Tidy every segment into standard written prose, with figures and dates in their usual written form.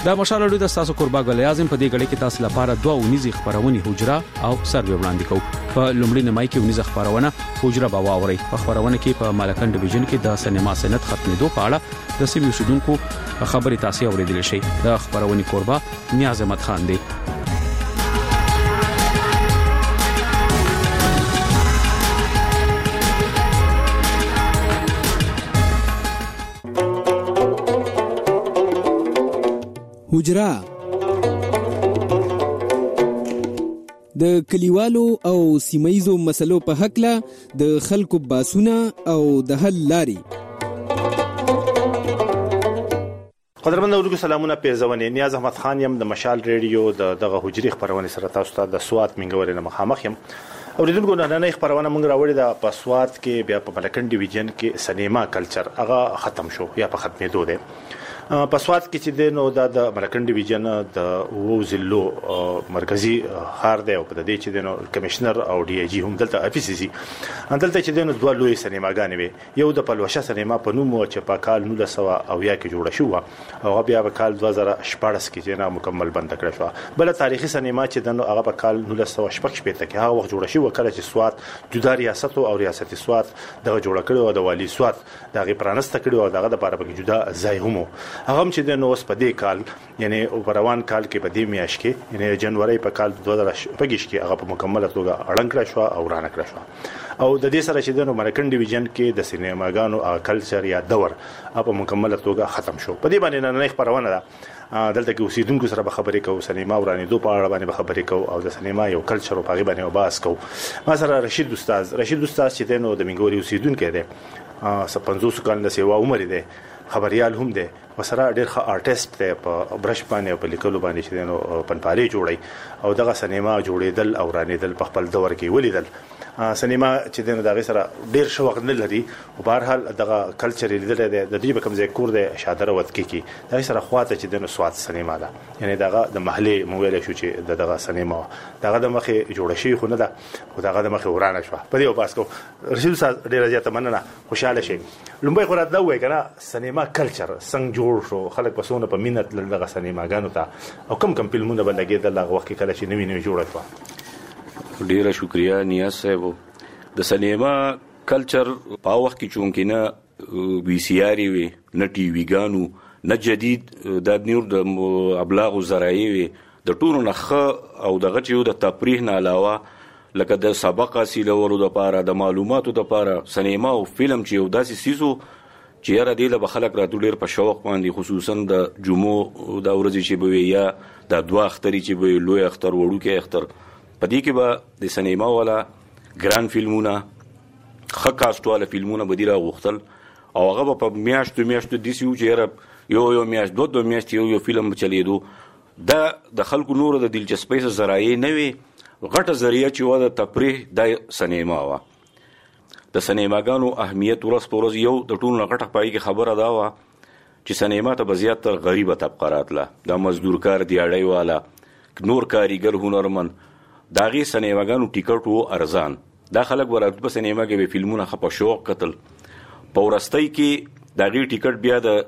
دا مشال اړو د تاسو قربا غل اعظم په دې غړي کې تاسو لپاره 2 ونیزي خبرونه حجره او سروي وړاندې کوو. په لومړي نمای کې ونیزه خبرونه حجره باوري په خبرونه کې په مالکان ډیویژن کې د سینما صنعت ختمېدو په اړه د سیمې اوسیدونکو خبري تاسو اوریدل شي. د خبرونه قربا نیاز احمد خان دی. حجره د کلیوالو او سیمایزو مسلو په حق له د خلکو باسونه او د حل لاري. قدرمن اورګو سلامونه پیرزونه. نیاز احمد خان يم د مشال ریډیو دغه حجري خبرونه سره تاسو ته د سوات منګورې مخامخ يم. اوریدونکو نن خبرونه موږ راوړی د پسوات کې بیا په ملکن ډیویژن کې سینما کلچر هغه ختم شو یا په ختمېدو ده. پسوات کې چې د نو د ملکن ډیویژن د ووزلو مرکزی هار دی او په دې چې د نو کمشنر او ډي اي جي هم دلته افیسي دلته چې د نو دوه لوی سینماګانې وي. یو د پلوشه سینما په نوم چې په کال 1900 کې جوړه شو او بیا په کال 2014 کې چې مکمل بند کړه شو. بل تاریخي سینما چې د نو هغه په کال 1916 کې هغه وخت جوړه شو کله چې سوات جدا ریاست او ریاست سوات دغه جوړ کړو او د والی سوات دغه پرانسته کړو او دغه د لپاره په جدا ځای هم هغه چې د نو په دې کال یعنی اوپروان کال کې په دې میاشت کې یعنی جنوري په کال 2025 کې هغه په مکمله توګه اړنګ کړ شو او رانه کړ شو. او د دې سره چې د ملکن ډیویژن کې د سینماګانو کلچر یا دور په مکمله توګه ختم شو. په دې باندې نه خبرونه ده دلته کې اوسیدونکو سره به خبرې کوو، سینما ورانې دوه په اړه باندې به خبرې کوو او د سینما یو کلچر او په باندې وباس کوو. ما سره رشید استاد چې د نو د منګوري اوسیدونکو دی 50 کال د سیوا عمر دی، خبريال هم دی، وسره ډېر ښه آرټیست دی په برش باندې او په لیکلو باندې چې نو پنپاري جوړي او دغه سینما جوړېدل او رانېدل په خپل دور کې ولیدل. سینما چې د دغه سره ډېر شوق نه لري او بهر حال دغه کلچر لیدل دی د دې په کوم ځای کور دی شادره وت کې دغه سره خواته چې د سوات سینما ده یعنی دغه د محلي مویل شو چې دغه سینما دغه د مخه جوړ شي خو نه ده او دغه د مخه ورانه شو. په دې وباس کو رسول صاحب ډېر زیاته مننه خوشاله شي. لومبای خو راته وای کنه سینما کلچر څنګه جوړ شو، خلک پسونه په مینت دغه سینماګانو ته او کم فلمونه باندې دغه وخت کې کله چې نوی جوړه شو. ډیره شکریا نیاز صاحب. د سینما کلچر په وخت کې چونکې نه وی سی آر وي نه ټي وی ګانو نه جدید د نور د ابلاغ ذرایع وي د ټولو نه او دغه چې د تفریح نه علاوه لکه د سبق حاصل ورو د پاره د معلوماتو د پاره سینما او فلم چې یو داسې سیزو چې را دی له خلک راتو ډیر په شوق باندې خصوصا د جمعو د ورځې چې به یا د دوه اخترې چې به لوی اختر وړو کې اختر پدې کې به د سینما والا ګران فلمونه خاصواله فلمونه بدیره غوښتل او هغه په میاشتو د سیو چې یو میاشت دوه میاشت یو فلم چلیدو د خلکو نور د دلچسپۍ ذرایع نه وي غټه ذریعہ چې و د تفریح د سینما وا. د سینماګانو اهمیت ورځ په ورځ یو د ټولو غټه پای کې خبره دا و چې سینما ته بزیات تر غریبه طبقه راتله، د مزدور کار دیاړی والا نور کاریګر هنرمن داغي سینماګانو ټیکټ وو ارزان. دا خلک ورته په سینما کې به فلمونه خپه شوق قتل پورستۍ کې داغي ټیکټ بیا د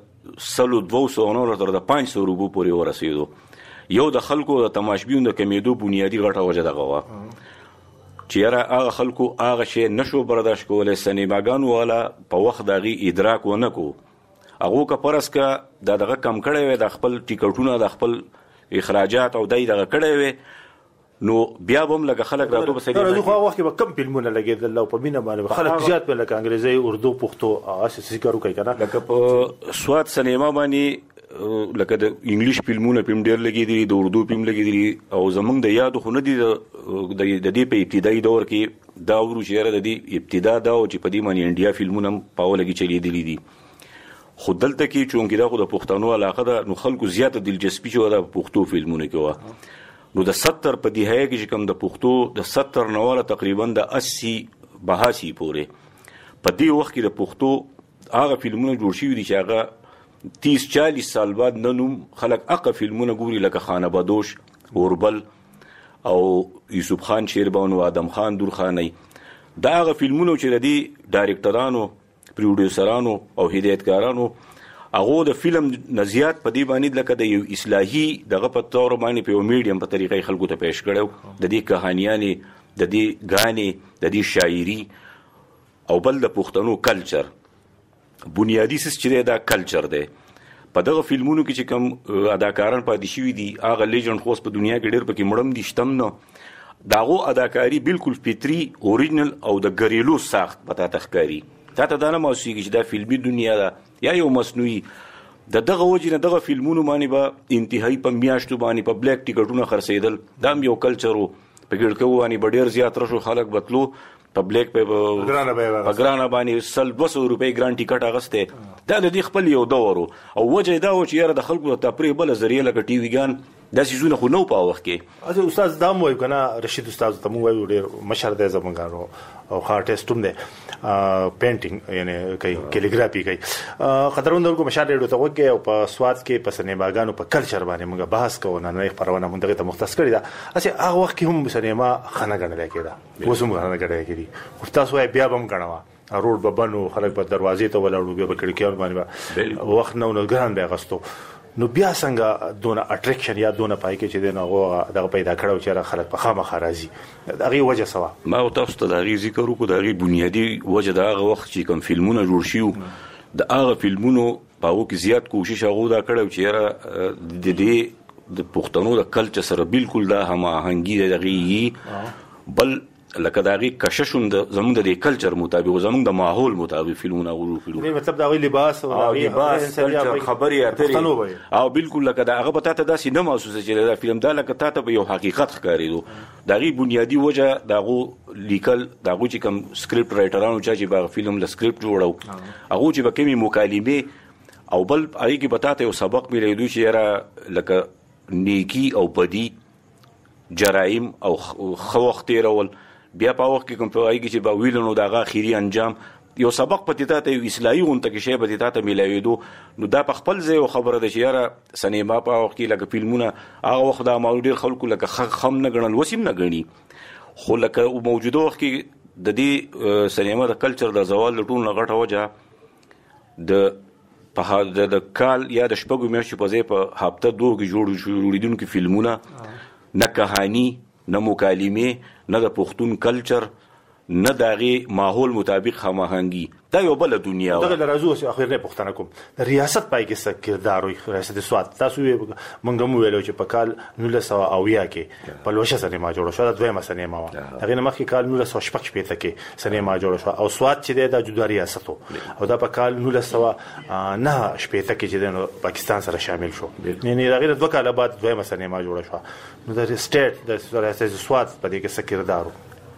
200 تر د 500 روپو پورې ورسېدو. یو د خلکو د تماشبین د کمیدو بنیادی غټه وجه دغه وا چې هغه خلکو هغه شی نشو برداشت کولای. سینماګانو والا په وخت دغه ادراک ونه کو هغه که پرس کا دغه کم کړي وي د خپل ټیکټونه د خپل اخراجات او دغه کړي وي نو بیا هم لکه خلک راته په سینما کې خو وخت کې کم فلمونه لګیدل او په مینه باندې خلک زیات په لکه انګریزي اردو پښتو اساسي کارو کوي کنه لکه په سواد سینما باندې لکه د انګلیش فلمونه پم ډیر لګیدي د اردو فلم لګیدي او زمونږ د یاد خو نه دي د دې په ابتدایي دور کې دا ورو شهره د دې ابتدا دا او چې په دې باندې انډیا فلمونه په ولګي چلیدلي دي. خو دلته کې چونګې دا خو د پښتنو علاقه ده نو خلکو زیاته دلچسپي شو د پښتو فلمونه کې و. نو د 70 په دهه کې چې کوم د پښتو د 70 نواله تقریبا د 80 82 پورې په دې وخت کې د پښتو هغه فلمونه جوړ شوي دي چې هغه 30-40 سال بعد نن خلک هغه فلمونه ګوري لکه خانه بدوش، اوربل او یوسف خان شیربان او آدم خان درخاني. دا هغه فلمونه چې د ډایرکټرانو، پروډوسرانو او هدایتګارانو هغه د فلم نزيات په دې باندې لکه د یو اصلاحي دغه په تور باندې په میډیم په طریقې خلکو ته پیش کړو د دې کہانیانې د دې غانې د دې شاعري او بل د پښتنو کلچر بنیادی سیس چې دا کلچر دی په دغه فلمونو کې چې کوم اداکاران پاتې شوي دي هغه لیجند خوست په دنیا کې ډېر پکې مړم دي شتم نه داغو اداکاری بالکل فطري اوریجنل او د ګریلو ساخت پتا تخکاری تا ته دا نه موسیقي چې دا فلمي دنیا ده یا یو مصنوعي دغه وجه نه دغه فلمونو باندې به انتهایی په میاشتو باندې په بلیک ټیکټونه خرڅېدل دا یو کلچر په ګړکو باندې ډېر زیات رشو خلک بتلو پبلک په ګرانه باندې 200 روپۍ ګران ټیکټ اغسته دا د دې خپل یو دور او وجه دا و چې یاره د خلکو ته تفریح بل ذریعہ لکه ټي وی ګان دا سيزونه خو نو په وخت کې اځه استاد دا مو کنه رشید استاد ته مو وایو ډېر مشر دی زمونږ او خارټیسټ هم دی پینټینګ یعنی کوي کیلیګرافي کوي قدرمن دغه مشر ډېر ته وګي او په سواد کې په سینماګانو په کلچر باندې موږ بحث کوو نه خبرونه موږ ته مختص کړی دا اځه هغه وخت کې هم سینما خنه غنل کېده اوس هم غنل کېده خو تاسو بیا هم غنوا روډ ببنو خلک په دروازې ته ولاړو بیا په کړکیو باندې وخت نو ګران دی غستو نو بیا څنګه دونه اټریکشن یا دونه پای کې چې دغه دغه پیدا کړو چې خلک په خامخا راځي دغه وجه سوا ما او تاسو ته دغه ذکر وکړو دغه بنیادی وجه دغه وخت چې کوم فلمونه جوړ شيو د هغه فلمونو په وکه زیات کوشش هغه دا کړو چې د دې د پښتنو د کلچر سره بالکل دا هم آهنګي دغه بل لکه داغي کششون د زموږ د کلچر مطابق زموږ د ماحول مطابق فلمونه غوړو فلمونه مطلب دا غي لباس او لباس کلچر خبري اترې او بالکل لکه دا هغه پته ته داسې نه محسوسه چې دا فلم دا لکه تاسو په یو حقیقت ښکاریدو داغي بنیادی وجه داغو لیکل داغو چې کوم سکرپټ رائټرانو چې باغ فلم ل سکرپټ جوړو هغه چې به کومي مکالمه او بل هغه کې بتاته یو سبق ملي چې یاره لکه نیکی او بدی جرایم او خو وخت تیرول بیا په وخت کې کوم پوهیږي چې با ویلونو دغه اخیری انجام یو سبق پته ته یو اصلاحي غونته کې شی به ته ملایېدو نو دا په خپل ځای خبره ده چې یاره سینما په وخت کې لکه فلمونه هغه وخت دا ماول ډیر خلکو لکه خم نه غنل وسیم نه غني خو لکه موجوده وخت کې د دې سینما د کلچر د زوال ټول نه غټه وجه د په د کال یا د شپږو میاشتو په ځای په هفته دوه کې جوړیدونکو فلمونه نه کہانی نه مکالمه نه د پښتون کلچر نه دغه ماحول مطابق هماهنګي دا یو بل دنیا دغه لرازو چې اخر نه پښتنه کوم ریاست پای کې څه کردار وي ریاست سواد تاسو مونږ مو ویلو چې په کال 1900 کې په لوشه سینما جوړ شو دا دویمه سینما و هغه نه مخکې کال 1915 کې سینما جوړ شو او سواد چې د جدا ریاست او دا په کال 1909 شپته کې چې پاکستان سره شامل شو یعنی دا غیر دوه کال بعد دویمه سینما جوړ شو نو د سټیټ د ریاست سواد په دې کې څه کردار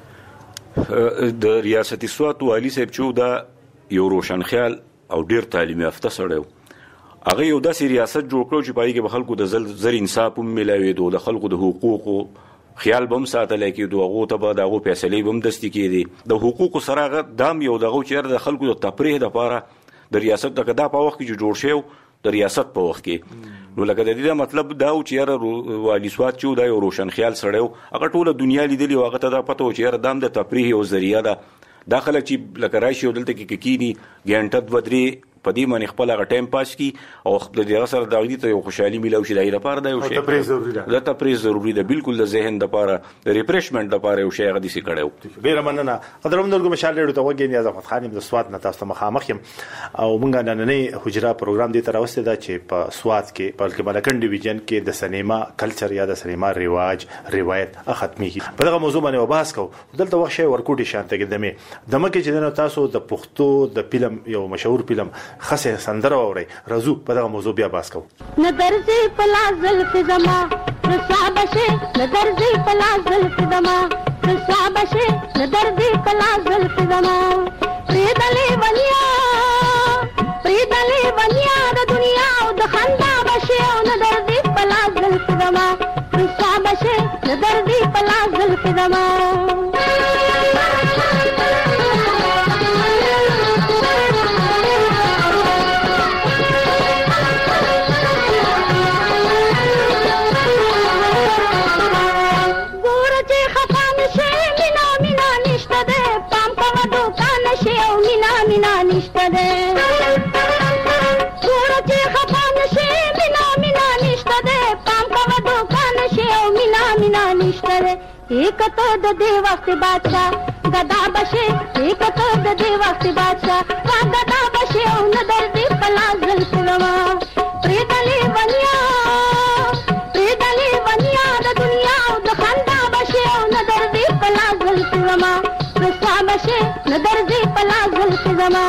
د ریاست سواد والی صاحب چې دا یو روشن خیال او ډیر تعلیمي یافته سړی هغه یو داسې ریاست جوړ کړو چې پای کې به خلکو د زر انصاف هم ملاوي د خلکو د حقوقو خیال بم ساتل کېدو هغه ته به دغه فیصلې بم دستي کېدي د حقوقو سره دام یو دغه چې د خلکو د تفریح لپاره د ریاست دغه د په وخت کې جوړ شو د ریاست په وخت کې نو لکه د دې مطلب دا و چې یاره والی سواد چې دا یو روشن خیال سړیو هغه ټوله دنیا لیدلی هغه ته دا پته و چې یاره دام د تفریح او ذریعہ ده داخله چې لکه راشي دلته کې کینی ګانټه ودري په دې باندې خپل هغه ټایم پاس کی او خپل د سره د غوډي ته یو خوشحالي ملو شي دای لپاره دا یو شی د تفریح ضروری ده بالکل د ذهن لپاره د ریفریشمنت لپاره یو شی هغه دي سي کړو ډیر مننه قدرمن درګو مشال ډیرو ته وګینې اعظم خان د سواد نه تاسو مخامخ يم او مونږ نن نه حجره پروګرام دی تر اوسه دا چې په سواد کې بلکې ملکن ډیویژن کې د سینما کلچر یا د سینما رواج روایت ختمي په دغه موضوع باندې وبحث کوو دلته وخت شی ورکوټي شانته کې دمه کې چې تاسو د پښتو د فلم یو مشهور فلم خاصه سندره اوري رازو په دغه موضوع بیا بحث کوو نظرزي پلازل فزما رصابشه نظرزي پلازل فزما رصابشه نظرزي پلازل فزما پریدلی ونیا د دنیا او د خندا بشه نظرزي پلازل فزما رصابشه نظرزي پلازل فزما करे एक तो दे वक्त बादशाह गदा बशे एक तो दे वक्त बादशाह वा गदा बशे उन दर्दी पला जुल्फवा प्रीदली वनिया द दुनिया द खंदा बशे उन दर्दी पला जुल्फवा रसा बशे न दर्दी पला जुल्फवा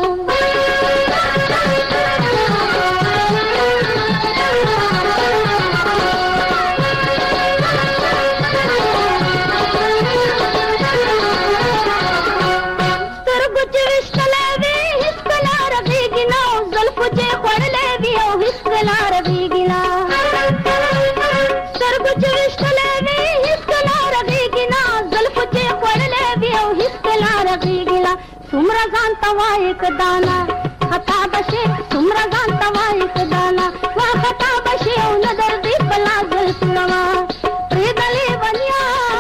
सुमरा जानता एक दाना खता बशे सुमरा जानता एक दाना वा खता बशे उन दर्दी पला जुल्फवा प्रीदली वनिया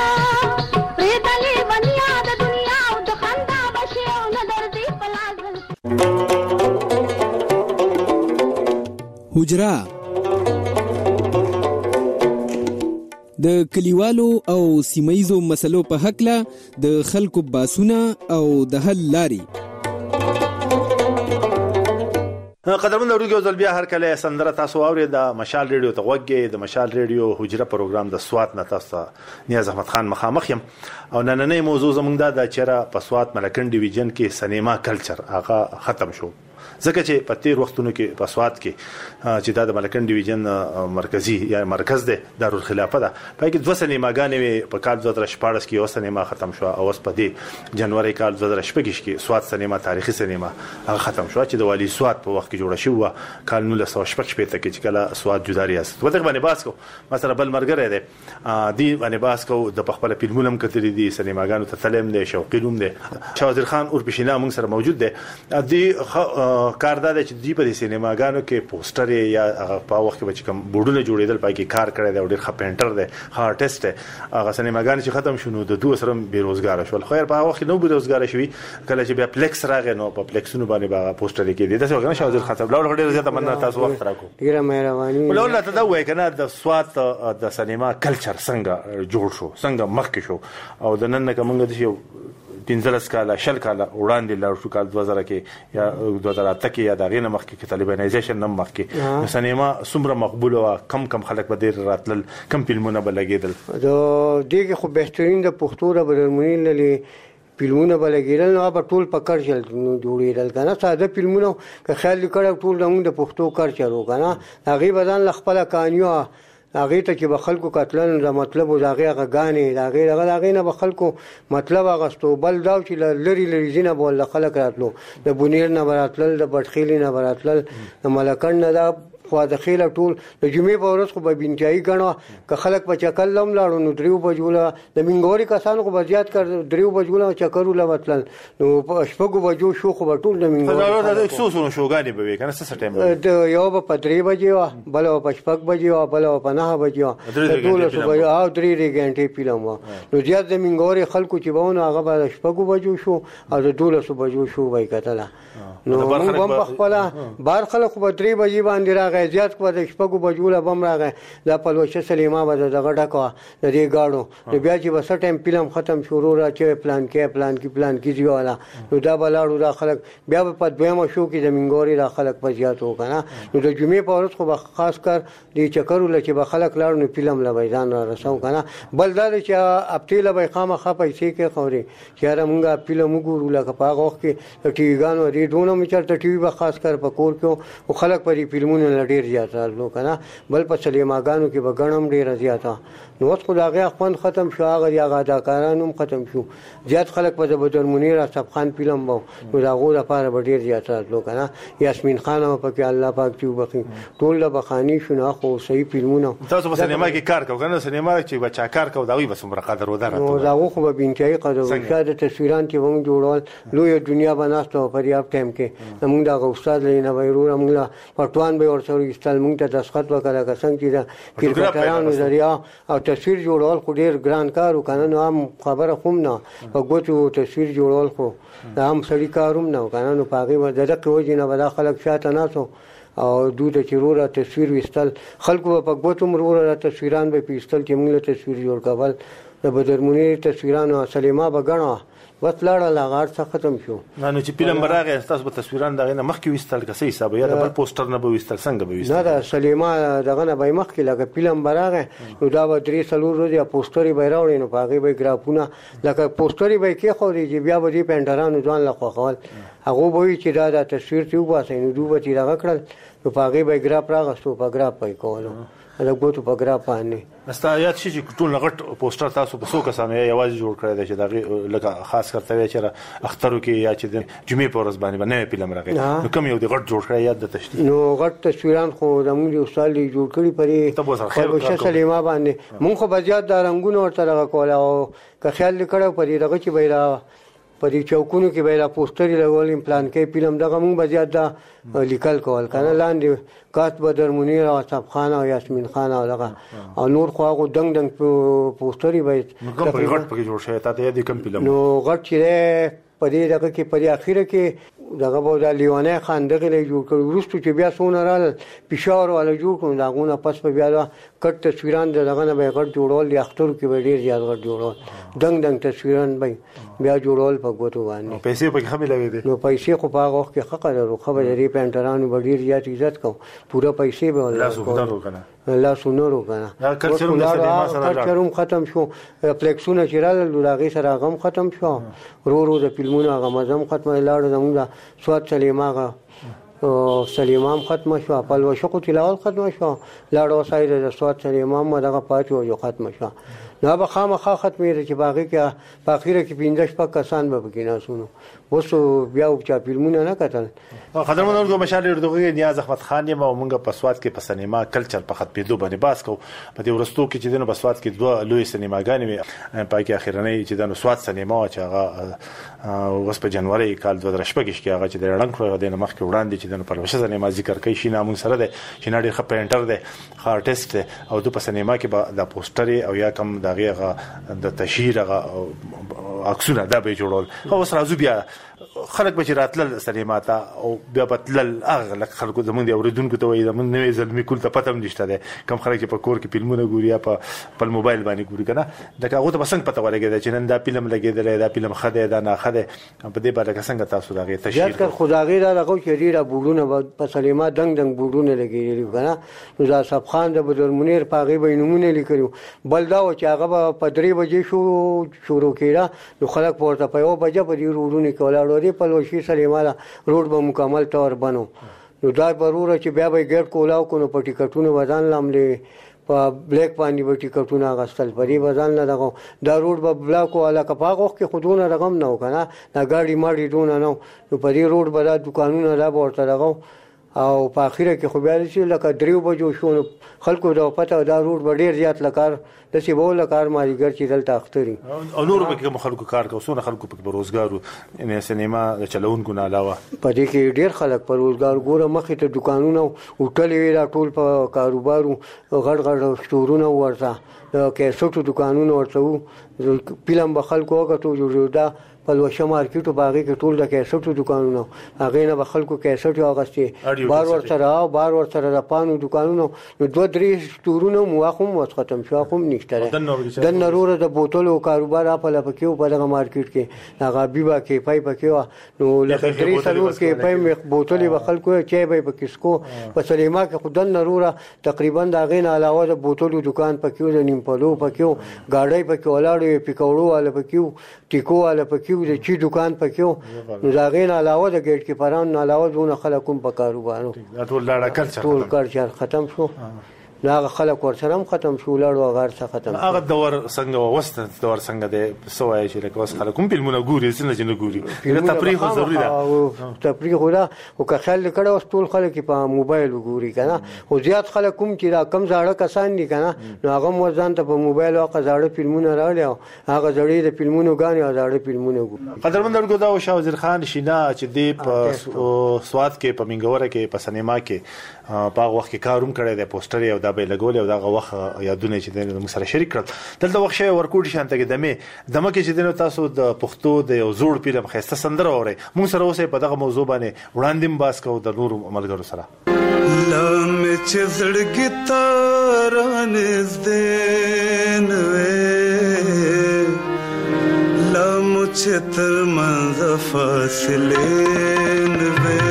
द दुनिया द खंदा बशे उन दर्दी पला जुल्फवा حجره د کلیوالو او سیمایزو مسلو په حقله د خلکو باسونه او د حل لاري قدرمن اورګو ځل بیا هر کله سندره تاسو اوري د مشال ریډیو ته وګورئ د مشال ریډیو حجره پروګرام د سوات نه تاسو نیاز احمد خان مخامخ يم او نننې موضوع زمونږ د چیرې په سوات ملکن ډیویژن کې سینما کلچر هغه ختم شو ځکه چې په تیر وختونو کې په سوات کې چې د ملکن ډیویژن مرکزی یا مرکز ده دارالخلافه ده په کې دوه سینماګانې په کال 2014 کې یو سینما ختم شو او اوس په دې جنوري کال 2015 کې سوات سینما تاریخي سینما هغه ختم شو چې د والی سوات په وخت کې جوړ شو کال 1915 ته کې کله سوات جدا ریاست وته باندې باس کو مثلا بل مرګره ده دی باندې باس کو د خپل فلمونم کتري دي سینماګانو ته تلم ده شوقینوم ده شاوزر خان اورپشینا موږ سره موجود ده دی کار دا چې دی په سینماګانو کې پوسټر یا په وخت کې کوم بورډونه جوړېدل پای کې کار کړی دی او ډېر ښه پینټر دی ښه آرټیست دی هغه سینماګان چې ختم شونه د دوه سره بیروزګار شول خیر په وخت نو بیروزګار شوی کله چې بیا پلیکس راغی نو په پلیکسونو باندې باغ پوسټر کې دی داسې وګڼه شاوزر خان صاحب لاول ډېر زیاته مننه تاسو وخت راکو ډېر مهرباني ولول ته دا وای کنه د سوات د سینما کلچر څنګه جوړ شو څنګه مخکې شو او د نن کومه د شی 15 کاله شل کاله وړاندې لاړ شو کال 2000 کې یا 2008 کې یا دغه مخ کې طالبانایزیشن نم مخ کې سینما څومره مقبول او کم خلک به ډیر راتل کم فلمونه بلګیدل دغه خو بهترین د پښتو د برمنی للی فلمونه بلګیدل نو په ټول پکړ چل جوړیدل کنه ساده فلمونه که خیال کړه ټول د پښتو کار چلو کنه هغه بدن خپل کانیو هغه ته چې بخلکو قتلن د مطلب او هغه غانې هغه نه بخلکو مطلب غستو بل دا چې لری زینه بول خلک راتلو د بونیر نه براتل د بټخیلی نه براتل د ملکن نه دا خو د خیله ټول د جمعې په ورځ خو به بنچای غنو که خلک په چکل لم لاړو نو دریو بجوله د منګوري کسانو خو بزیات کړ دریو بجوله چکرو لوتل نو په شپږو بجو شو خو ټول د منګوري دا 100 شوګانی به وي کنه څه ټیم د یو په 3 بجې وا بل په 6 بجې وا بل په 9 بجې وا ټول صبح او 3 غنټې پیلم وا نو زیات د منګوري خلکو چې بونه هغه په 6 بجو شو او د 12 بجو شو وای کتله نو هم په خپل بار خلک په 3 بجې باندې راغی زیات کو د شپږو بجو له بم راغی دا په لوشه سلیما به دغه ډکوا د دې گاډو نو بیا چې وسه ټیم فلم ختم شروع را چې پلان کې دیواله نو دا بلاړو دا خلک بیا په دویمه شو کې د منګوري دا خلک په زیات وکنه نو د جمعې په ورځ خو خاص کر دې چکرو لکه به خلک لاړو نو فلم له میدان را رسو کنه بل دا چې اپتیله به خامہ پیسې کې خوري چې را مونږه فلم وګورو لکه په هغه وخت کې ټي وی غانو دې دونه میچرته ټي وی به خاص کر په کور کې او خلک په دې فلمونو لډیر زیات رالو کنه بل په سلیماګانو کې به غنم ډیر زیاته نو اوس خو دا غیا خوند ختم شو هغه یا اداکارانو ختم شو زیات خلک په بدر منیر صاحب خان فلم وو نو دا غو لپاره به ډیر زیات رالو کنه یاسمین خان په کې الله پاک چې وبخي ټول د بخانی شنو خو صحیح فلمونه تاسو په سینما کې کار کوئ کنه سینما چې بچا کار کوي دا وي بس عمر قدر ودانه نو دا خو به بنچای قدر شاده تصویران چې ومن جوړول لوی دنیا بناستو په یاب ټیم کې موږ دا استاد لینه وایرو موږ پټوان به ورسره استل موږ ته دسخط وکړه که څنګه چې دا کرکټرانو ذریعہ او تصویر جوړول خو ډیر ګران کار وکنه نو هم خبره خوم نه په ګوتو تصویر جوړول خو دا هم سړی کاروم نه وکنه نو پاګه دغه وجه نه ولا خلک شاته ناسو او دوی ته چې وروره تصویر ویستل خلکو په ګوتو وروره تصویران به پیستل چې موږ له تصویر جوړ کول د بدرمنیر تصویرانو سلیما به ګڼه بس لاړه لاغار څخه ختم شو نو چې فلم براغه تاسو به تصویران دغه نه مخکې وستل کسې حساب یا د بل پوسټر نه به وستل څنګه به وستل نه دا سلیما دغه نه به مخکې لکه فلم براغه نو دا به 3 سلور ورځې پوسټري به راوړي نو هغه به ګرافونه لکه پوسټري به کې خو دی بیا به دې پینټرانو ځان لا خوخول هغه به چې دا تصویر ته وباسي نو دوی به تیرغه کړل نو هغه به ګراف راغستو په ګراف پای کولو دا ګوتو په ګراف باندې استا یاد شي چې ټول غټ پوسټر تاسو په څو کسانو یوازې جوړ کړی دی چې دا لکه خاص کرته چې اخترو کې یا چې د جمعې په ورځ باندې باندې فلم راغی نو کوم یو د غټ جوړ کړی یاد د تشریح نو غټ تصویران خو د موږ یو سال جوړ کړی پرې په سلیما باندې مونږ خو بجات د رنگونو ورته راغ کول او که خیال لیکړو پرې دغه چې بیره پرې چوکونو کې بیره پوسټر لګول پلان کې فلم دغه مونږ بجات دا لیکل کول کنه لاندې کات بدر منیر او صاحب خان او یاسمین خان او دغه او نور خو هغه دنګ دنګ پوسټري به غټ پکې جوړ شوی ته د کوم فلم نو غټ چې پدې دغه کې پدې اخیره کې دغه بودا لیوانه خان دغه له جوړ کړو ورستو چې بیا سونه رال پېښور ولا جوړ کړو داغونه پس په بیا کټ تصویران دغه نه به غټ جوړول د اختر کې به ډیر زیات غټ جوړول دنګ دنګ تصویران به بیا جوړول په ګوتو باندې پیسې په خمه لګې دي نو پیسې خو په هغه وخت کې حق لرو خو به ری پینټرانو به ډیر زیات عزت کو پورا پیسې به ولا لا سونورو کنه کلچروم ختم شو فلیکسونه چې رال لاغي سره غم ختم شو رو د فلمونو هغه مزم ختمه لاړ زموږه سواد سلیماغه سلیمام ختم شو پلوشق تلاوت ختم شو لاړو سایر د سواد سلیمام دغه پاتو یو ختم شو نو به خامخا ختمې چې باغی کې په اخیره کې 15 شپږ کسان به بګینا سونو وسو بیا او چا فلمونه نه کتل قدرمن ورګو مشال اردوغي نیاز احمد خان یم او موږ په سواد کې په سینما کلچر په خط پیدو باندې باس کو په دې ورستو کې چې دنه په سواد کې دوه لوی سینماګانې وي پای کې اخیرنۍ چې دنه سواد سینما چې هغه وس په جنوري کال 2015 کې هغه چې د رنګ خو د مخ کې وړاندې چې دنه په وشه سینما ذکر کوي شي نامون سره ده چې نړۍ خپ پینټر ده خارټیست او د په سینما کې د پوسټر او یا کم دغه د تشهیر عکسونه دا به جوړول خو اوس راځو بیا خلک به چې راتلل سینما ته او بیا بتلل هغه خلکو زمونږ د اوریدونکو ته وایي زمونږ نوې زلمی کول ته پته نشته ده کم خلک چې په کور کې فلمونه ګوري یا په موبایل باندې ګوري کنه دا هغه ته څنګه پته ولګي چې نن دا فلم لګیدل دا فلم خده دا نه خده په دې باندې څنګه تاسو دغه تشهیر یاد کړ خدای را دغه چې ډیره بوډونه په سینما دنګ دنګ بوډونه لګیږي کنه نو دا صاحب خان د بدر منیر پاغي بینمونه لیکلو بل دا چې هغه په 3 بجې شروع کیږي نو خلک پورته په 1 بجې په دې روډونه کې ولاړ دي په لوشي سلیما روډ به مکمل تور بنو نو دا ضروره چې بیا به ګټ کولاو کو نو په ټیکټونو ودان لاملې په بلیک باندې به ټیکټونه غستل پرې ودان نه دغه دا روډ به بلاک والا کپاغ وخت کې خودونه رقم نه وکنه دا ګاډي ماډي دونه نو په دې روډ به دا دکانونه لا ورته دغه او په اخیره کې خو بیا چې لکه 3 بجو شو خلکو دا پته دا روډ به ډیر زیات لکار د سی بول لکار ماریګر چې دلته اختري او نور به کوم خلکو کار کوي سونه خلکو په روزګارو ان سینما چلونکو نه علاوه په دې کې ډیر خلک په روزګار ګوره مخې ته دکانونه او ټلې را ټول په کاروبارو غړ غړ شتورونه ورته کیسټو دکانونه ورته فلم به خلکو وکړو جوړه په لوشه مارکیټو باغې کې ټول د کیسټو دکانونه هغه نه به خلکو کیسټ واغستې بار ور سره د پانو دکانونه نو 2-3 شتورونه مواخم وس ختم شو کوم نشته د نرور د بوتلو کاروبار په لپکیو په دغه مارکیټ کې هغه بیبا کې پای پکې نو لکه 3 سلور کې پای بوتلې به خلکو چای به پکسکو په سلیما کې خدای نرور تقریبا دا غین علاوه د بوتلو دکان پکې د نیمپلو پکې گاډي پکې ولاړې پکوړو والا پکې ټیکو والا پکې د چی دکان پکې نو دا غین علاوه د ګیټ کې پران علاوه دونه خلکوم په کاروبارو ټول کلچر ختم شو دا خلک ورسره ختم شو لاړو غار څخه ختم هغه دور څنګه وست دور څنګه د سوای چې لکه اوس خلک کوم فلمونه ګوري څنګه چې نه ګوري دا تفریح ضروري ده تفریح ولا او که خل کړه اوس ټول خلک په موبایل ګوري کنه او زیات خلک کوم چې را کم زاړه کسان دي کنه نو هغه موزان ته په موبایل او زاړه فلمونه راړي هغه زړې د فلمونو غاني او زاړه فلمونه ګوري قدرمن ورګو دا شاه وزیر خان شینا چې دی په سواد کې په منګوره کې په سینما کې په وخت کې کاروم کړی د پوسټر او دا به لګول او دا وخت یادونه چې د موږ سره شریک کړل دلته وخت شی ورکوټ شانته کې دمه کې چې د تاسو د پښتو د یو زوړ فلم خسته سندره اوري موږ سره اوسه په دغه موضوع باندې وړاندې باس کوو د نور عملګرو سره لام چې زړګي تارانز دین وې لام چې تر منځ فاصله وې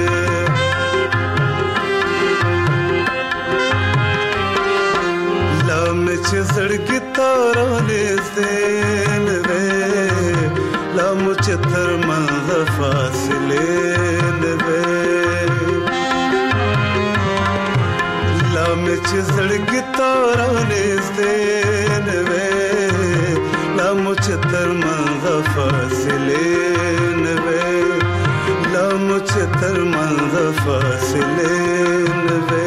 لام چې زړګي تارانز دین وې لام چې تر منځ فاصله وې چې زړګي تارانز دین وې لام چې تر منځ فاصله وې لام چې تر منځ فاصله وې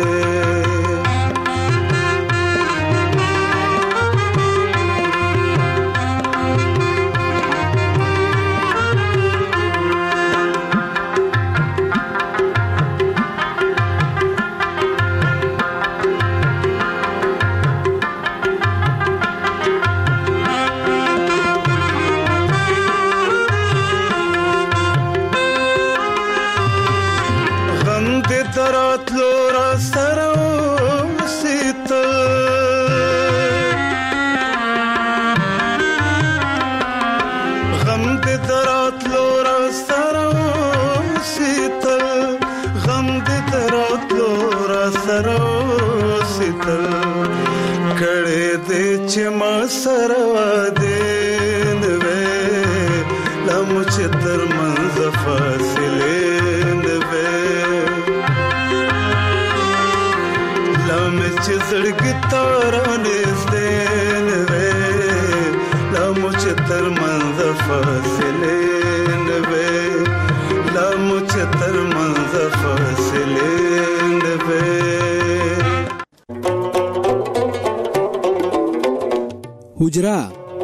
حجره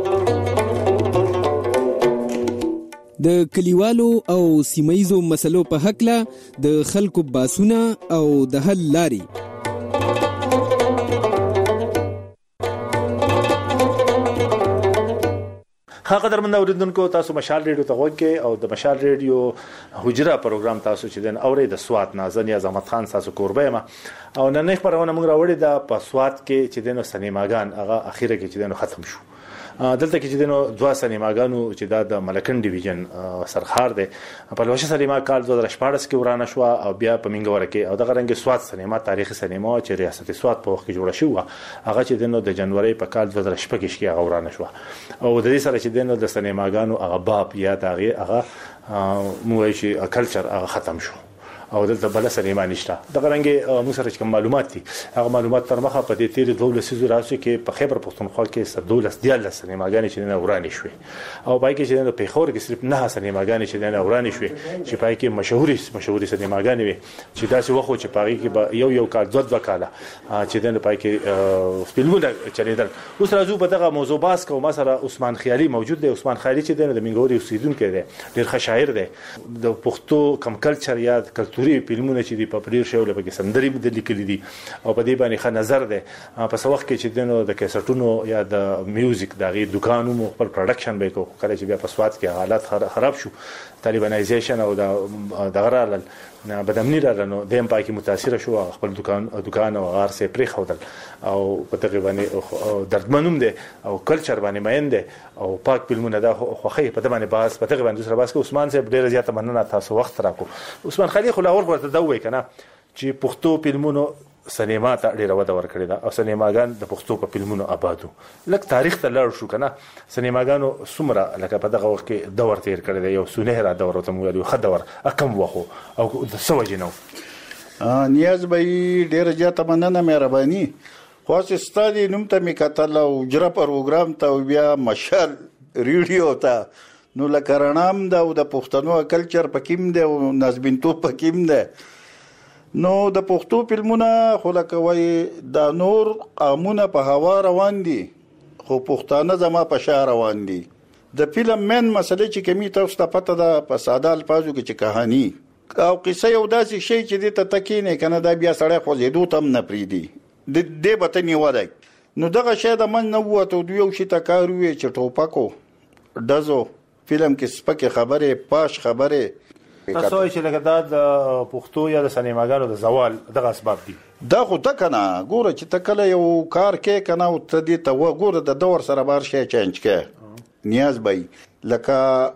د کلیوالو او سیمایزو مسلو په حقله د خلکو باسونه او د حل لاري قدرمن اوریدونکو تاسو مشال ریډیو ته وګورئ او د مشال ریډیو حجره پروګرام تاسو چې دن اوري د سوات نازن یا زحمت خان تاسو کوربه ما او نن نه خبرونه موږ راوړی د پسوات کې چې دنو سینماګان هغه اخیره کې چې دنو ختم شو دلته کې چې دنو دوا سینماګانو چې د ملکن ډیویژن سرخار ده په لوشه سینما کال 2014 کې ورانه شو او بیا په منګوره کې او د غرنګ سوات سینما تاریخي سینما چې ریاست سوات په وخت کې جوړه شو هغه چې دنو د جنوري په کال 2016 کې هغه ورانه شو او د دې سره چې دنو د سینماګانو هغه باب یا هغه موږ شي کلچر هغه ختم شو او دلته بل سینما نشته د غرنګ موږ سره کوم معلومات دي هغه معلومات تر مخه په دې تیر 12 سيزو راځي کې په خیبر پښتونخوا کې 12 دیال سینماګانې چې نه ورانې شوې او پای کې چې نه په خور کې صرف نه سینماګانې چې نه ورانې شوې چې پای کې مشهوري سینماګانې وي چې داسې وخت چې پای کې یو کال دوه کاله چې نه پای کې فلمونه چلیدل اوس راځو په دغه موضوع باس کوم مثلا عثمان خیالي موجود دی عثمان خیالي چې د منګوري اوسیدونکو دی ډیر ښه شاعر دی د پښتو کم کلچر یاد کلتوري فلمونه چې دی په پریر شوله په سندري د لیکلي دي او په دې باندې ښه نظر دی په وخت کې چې دنو د کیسټونو یا د میوزیک دغه دکانونو خپل پروډکشن به کو کله چې بیا په سواد کې حالات خراب شو طالبانایزیشن او د غرال بدامنی رانو دیم پاکي متاثر شو خپل دکان او غار سه پرې خودل او په تقریبا دردمنوم دي او کلچر باندې مینده او پاک فلمونه دا خوخي په دمانه باز په تقریبا دوسر باز کې عثمان صاحب ډیر زیاته مننه تاسو وخت راکو عثمان خلیل خو لاور ورته دوی کنه چې پښتو فلمونو سینما ته ډیره وده ورکړې ده او سینماګان د پښتو په فلمونو آبادو لکه تاریخ ته لړ شو کنه سینماګانو سمره لکه په دغه وخت کې دور تیر کړی دی یو سونهرا دور ته موږ یو خدور اکم وخو او د سوجنو نیاز به ډیره زیاته مننه مهرباني خاص استادي نوم ته می کتل او جره پروګرام ته بیا مشال ریډیو ته نو لکه رڼام دا او د پښتنو کلچر پکیم دی او نازبینتو پکیم دی نو د پښتو فلمونه خلکوي د نور قامونه په هوا روان دي خو پښتانه زما په شهر روان دي د فلم من مسلې چې کمی تاسو ته پته ده په ساده الفاظو کې چې کہانی او قصه یو داسې شی چې د تکینه کنه دا بیا سړی خو زیدو تم نه پریدي د دې بتنی وای نو دغه شی د من نو وته یو شی تکاروي چې ټوپکو دزو فلم کې سپکه خبره پاش خبره تاسو چې لکه دا د پښتو یا د سینماګانو د زوال دغه اسباب دي دا خو ته کنه ګوره چې ته کله یو کار کې کنه او ته دې ته وګوره د دور سره بار شي چینج کې نیاز بای لکه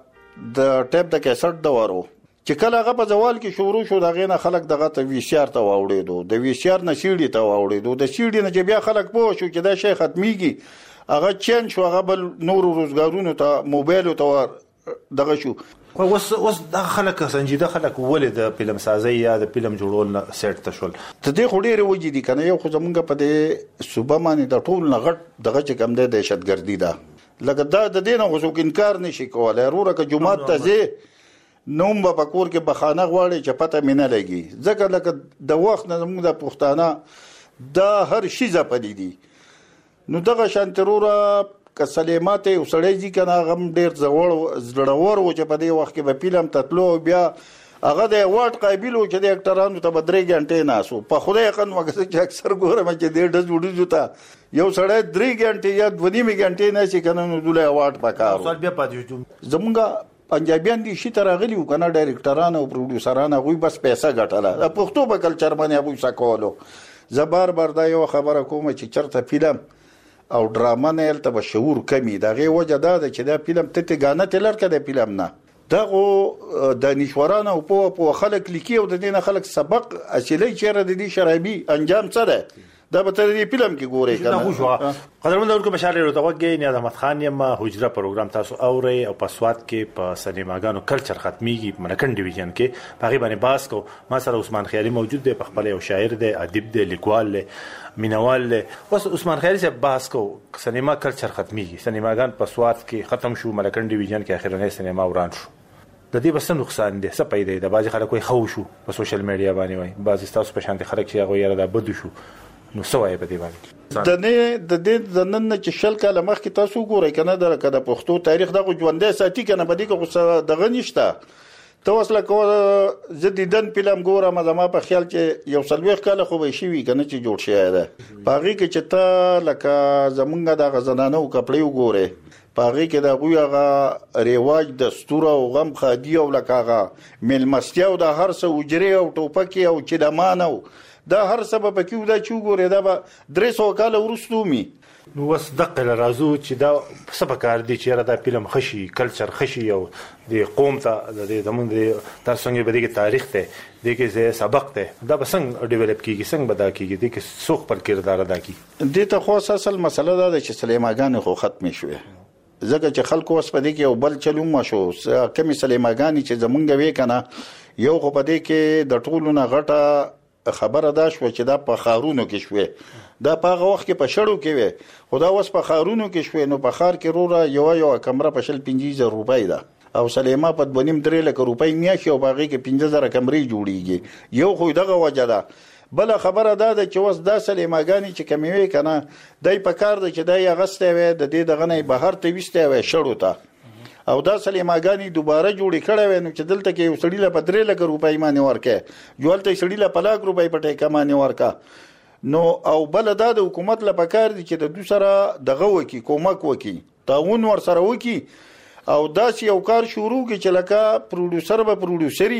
د ټیپ د کیسټ دورو چې کله هغه په زوال کې شروع شو دا غینه خلک دغه ته وی سی آر ته واوړېدو د وی سی آر نه سیډي ته واوړېدو د سیډي نه چې بیا خلک پوه شو چې دا شی ختميږي هغه چین شو هغه بل نور روزګارونو ته موبایل ته دغه شو اوس د خلک سنجیده خلک ولې د فلم سازي یا د فلم جوړول نه سیټ ته شول ته دې خو ډېر وږي دي کنه یو خو زمونږ په دې صوبه باندې د ټول نه غټ دغه چې کم دی دهشتګردي ده لکه دا د دې نه خو څوک انکار نشي کولای وروره که جمعات ته ځې نوم به په کور کې بخانه غواړي چې پته مې نه لګي ځکه لکه د وخت نه زموږ د پښتانه دا هر شي ځپلي دي نو دغه شانتي وروره که سلیمات یو سړی ځي کنه غم ډیر زړور و چې په دې وخت کې به فلم تتلو بیا هغه د واټ قابل و چې د اکټرانو ته 3 غنټې ناسو په خدای قن وګه چې اکثر ګورم چې د ډز وډو ته یو سړی 3 غنټې یا 2 غنټې نه شي کنه نو دله واټ پکارو سوال بیا پاتې زمونږ پنجابیان دي شي ترغلی وکنه ډایرکټران او پروډوسران غوي بس پیسې ګټله د پښتو په کلچر باندې ابو سکولو زبر بردا یو خبره کوم چې چرته فلم او ډراما نه الته به شعور کمی دغه وجه دا چې دا فلم ته غانه تلر کده فلم نه دغه د نشورانه او په خلک لیکي او د دینه خلک سبق اصلي چیرې د دې شرابي انجام سره دا به تر دې فلم کې ګوري کنه قدرمن دونکو مشال ورته وګي نیاز احمد خان یم حجره پروګرام تاسو اوري او په سواد کې په سینماګانو کلچر ختميږي منکن ډیویژن کې په غیبه باس کو ما سره عثمان خیالي موجود دی په خپل یو شاعر دی ادیب دی لیکوال دی مینوال دی اوس عثمان خیالي سے باس کو سینما کلچر ختميږي سینماګان په سواد کې ختم شو منکن ډیویژن کې اخرنه سینما وران شو د دې بس نقصان دي څه پیدا دی بعضی خلک کوئی خو شو په سوشل میډیا باندې وای بعضی تاسو په شانتي خلک چې هغه یاره دا بد شو نو سوای په دی باندې د نه د دې د نن چې شل کاله مخکې تاسو ګورئ کنه د پښتو تاریخ دغه ژوندې ساتي کنه بده کې دغه نشته ته وسله کو زديدن فلم ګورم زما په خیال چې یو سلويخ کاله خو به شي وي کنه چې جوړ شي ده باغی کې چې ته لکه زمونږ د غزنانو کپړې وګوره باغی کې د غویغه ریواج د ستوره او غم خادي او لکهغه ملمستیا او د هر څه وجري او ټوپکی او چې د مانو دا هر سبب کې دا چوغوري دا به 300 کال ورستومي نو وس دقه رازو چې دا سبا کار دي چې دا فلم خشي کلچر خشي او د قوم ته د زمونږ تر څنګه بده کې تاریخ ته د کې سبق ته دا بسنګ ډیولپ کیږي څنګه بدا کیږي د کې سوق پر کردار ادا کی د ته خو اصل مسله دا چې سلیماګان خو ختم شوه ځکه چې خلکو اوس په دې کې او بل چلو ما شو کمی سلیماګانی چې زمونږ وې کنه یو خو په دې کې د ټولو نه غټه خبره دا شو چې دا په خارونو کې شوه دا په هغه وخت کې په شړو کې وي خدا اوس په خارونو کې شوه نو په خار کې روره یو کمره په 15,000 روپۍ ده او سلیما په 2.5 لک روپۍ میاشي او باغې کې 15,000 کمرې جوړیږي یو خو دغه وجه ده بل خبره دا ده چې اوس دا سلیماګانی چې کمیوي کنه دای په کار ده چې دای غسته وي د دې دغه نه بهر ته وسته وي شړو ته او دا سلیماګانی دوباره جوړی کړه وینم چې دلته کې یو سړی له 3 لک روپۍ باندې ورکه جوړته سړی له 5 لک روپۍ پټه کمانه ورکه نو او بل دا د حکومت له پکار دي چې د دوسره دغه وکی کومک وکی تعاون ور سره وکی او دا یو کار شروع کی چې لکه پروډوسر به پروډوسري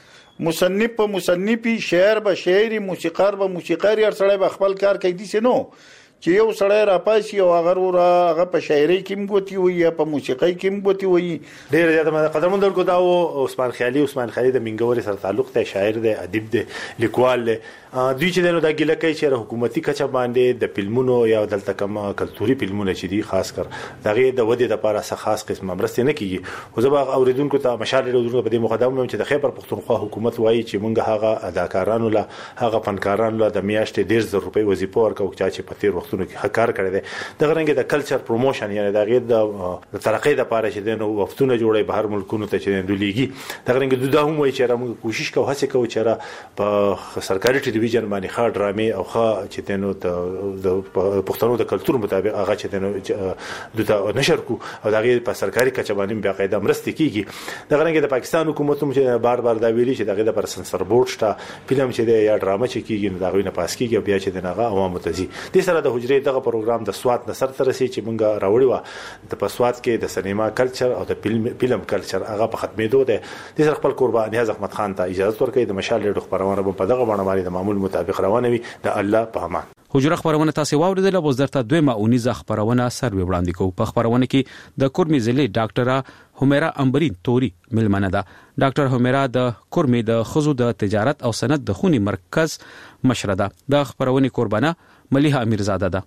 مصنف په مصنفي شاعر به شاعري موسیقار به موسیقاري هر سړی به خپل کار کوي دي نو چې یو سړی را پاسي او هغه په شاعري کې مګوتی وي یا په موسیقي کې مګوتی وي ډېر زیاته قدرمن درکو دا عثمان خیالي د منګوري سره تعلق ته شاعر دی ادیب دی لیکوال دی دوی چې د ګیله کوي چې حکومتي کچه باندې د فلمونو یا دلته کوم کلتوري فلمونه چې دي خاص کر دغه د ودی د لپاره څه خاص قسمه مرسته نه کیږي خو زه اوریدونکو ته مشال اوریدونکو په دې مقدمه چې د خیبر پختونخوا حکومت وایي چې مونږ هغه اداکارانو له هغه فنکارانو له د میاشتې 1,000 روپۍ وظیفه ورکو چې په تیر وختونو کې کار کړی دی د غرنګ د کلچر پروموشن یعنی د غیر د ترقې د لپاره چې د وفتونه جوړي بهر ملکونو ته چې د لیګي د غرنګ د هم وایي چې موږ کوشش کوو هڅه کوو چې په سرکاري ټلویزیون باندې خاط ډرامې او خا چې تنو د پښتنو د کلچر مطابق هغه چې تنو د نشر کو او د غیر په سرکاري کچه باندې بیا قاعده مرسته کیږي د غرنګ د پاکستان حکومت هم چې بار بار دا ویلي چې دغه د پر سنسر بورډ شته فلم چې د یا ډرامه چې کیږي دا غوینه پاس کیږي بیا چې دغه عوامو ته زی د سره د حجرې دغه پروګرام د سواد نصر تر رسي چې مونږه راوړی و د پسواد کې د سینما کلچر او د فلم کلچر هغه په ختمېدو ده. د سر خپل قربان نیاز احمد خان ته اجازه ورکړي د مشال ریډیو خبرونه په دغه باندې باندې د معمول مطابق روانه وي. د الله په امان. حجره خبرونه تاسو واوریدل. اوس درته دویمه اونیزه خبرونه سروي وړاندې کوو. په خبرونه کې د کورمي ضلع ډاکټره همیرا امبرین توري ملمنه ده. ډاکټر همیرا د کورمي د خزو د تجارت او صنعت د خونی مرکز مشره ده. د خبرونه قربانه ملیحه امیرزاده ده.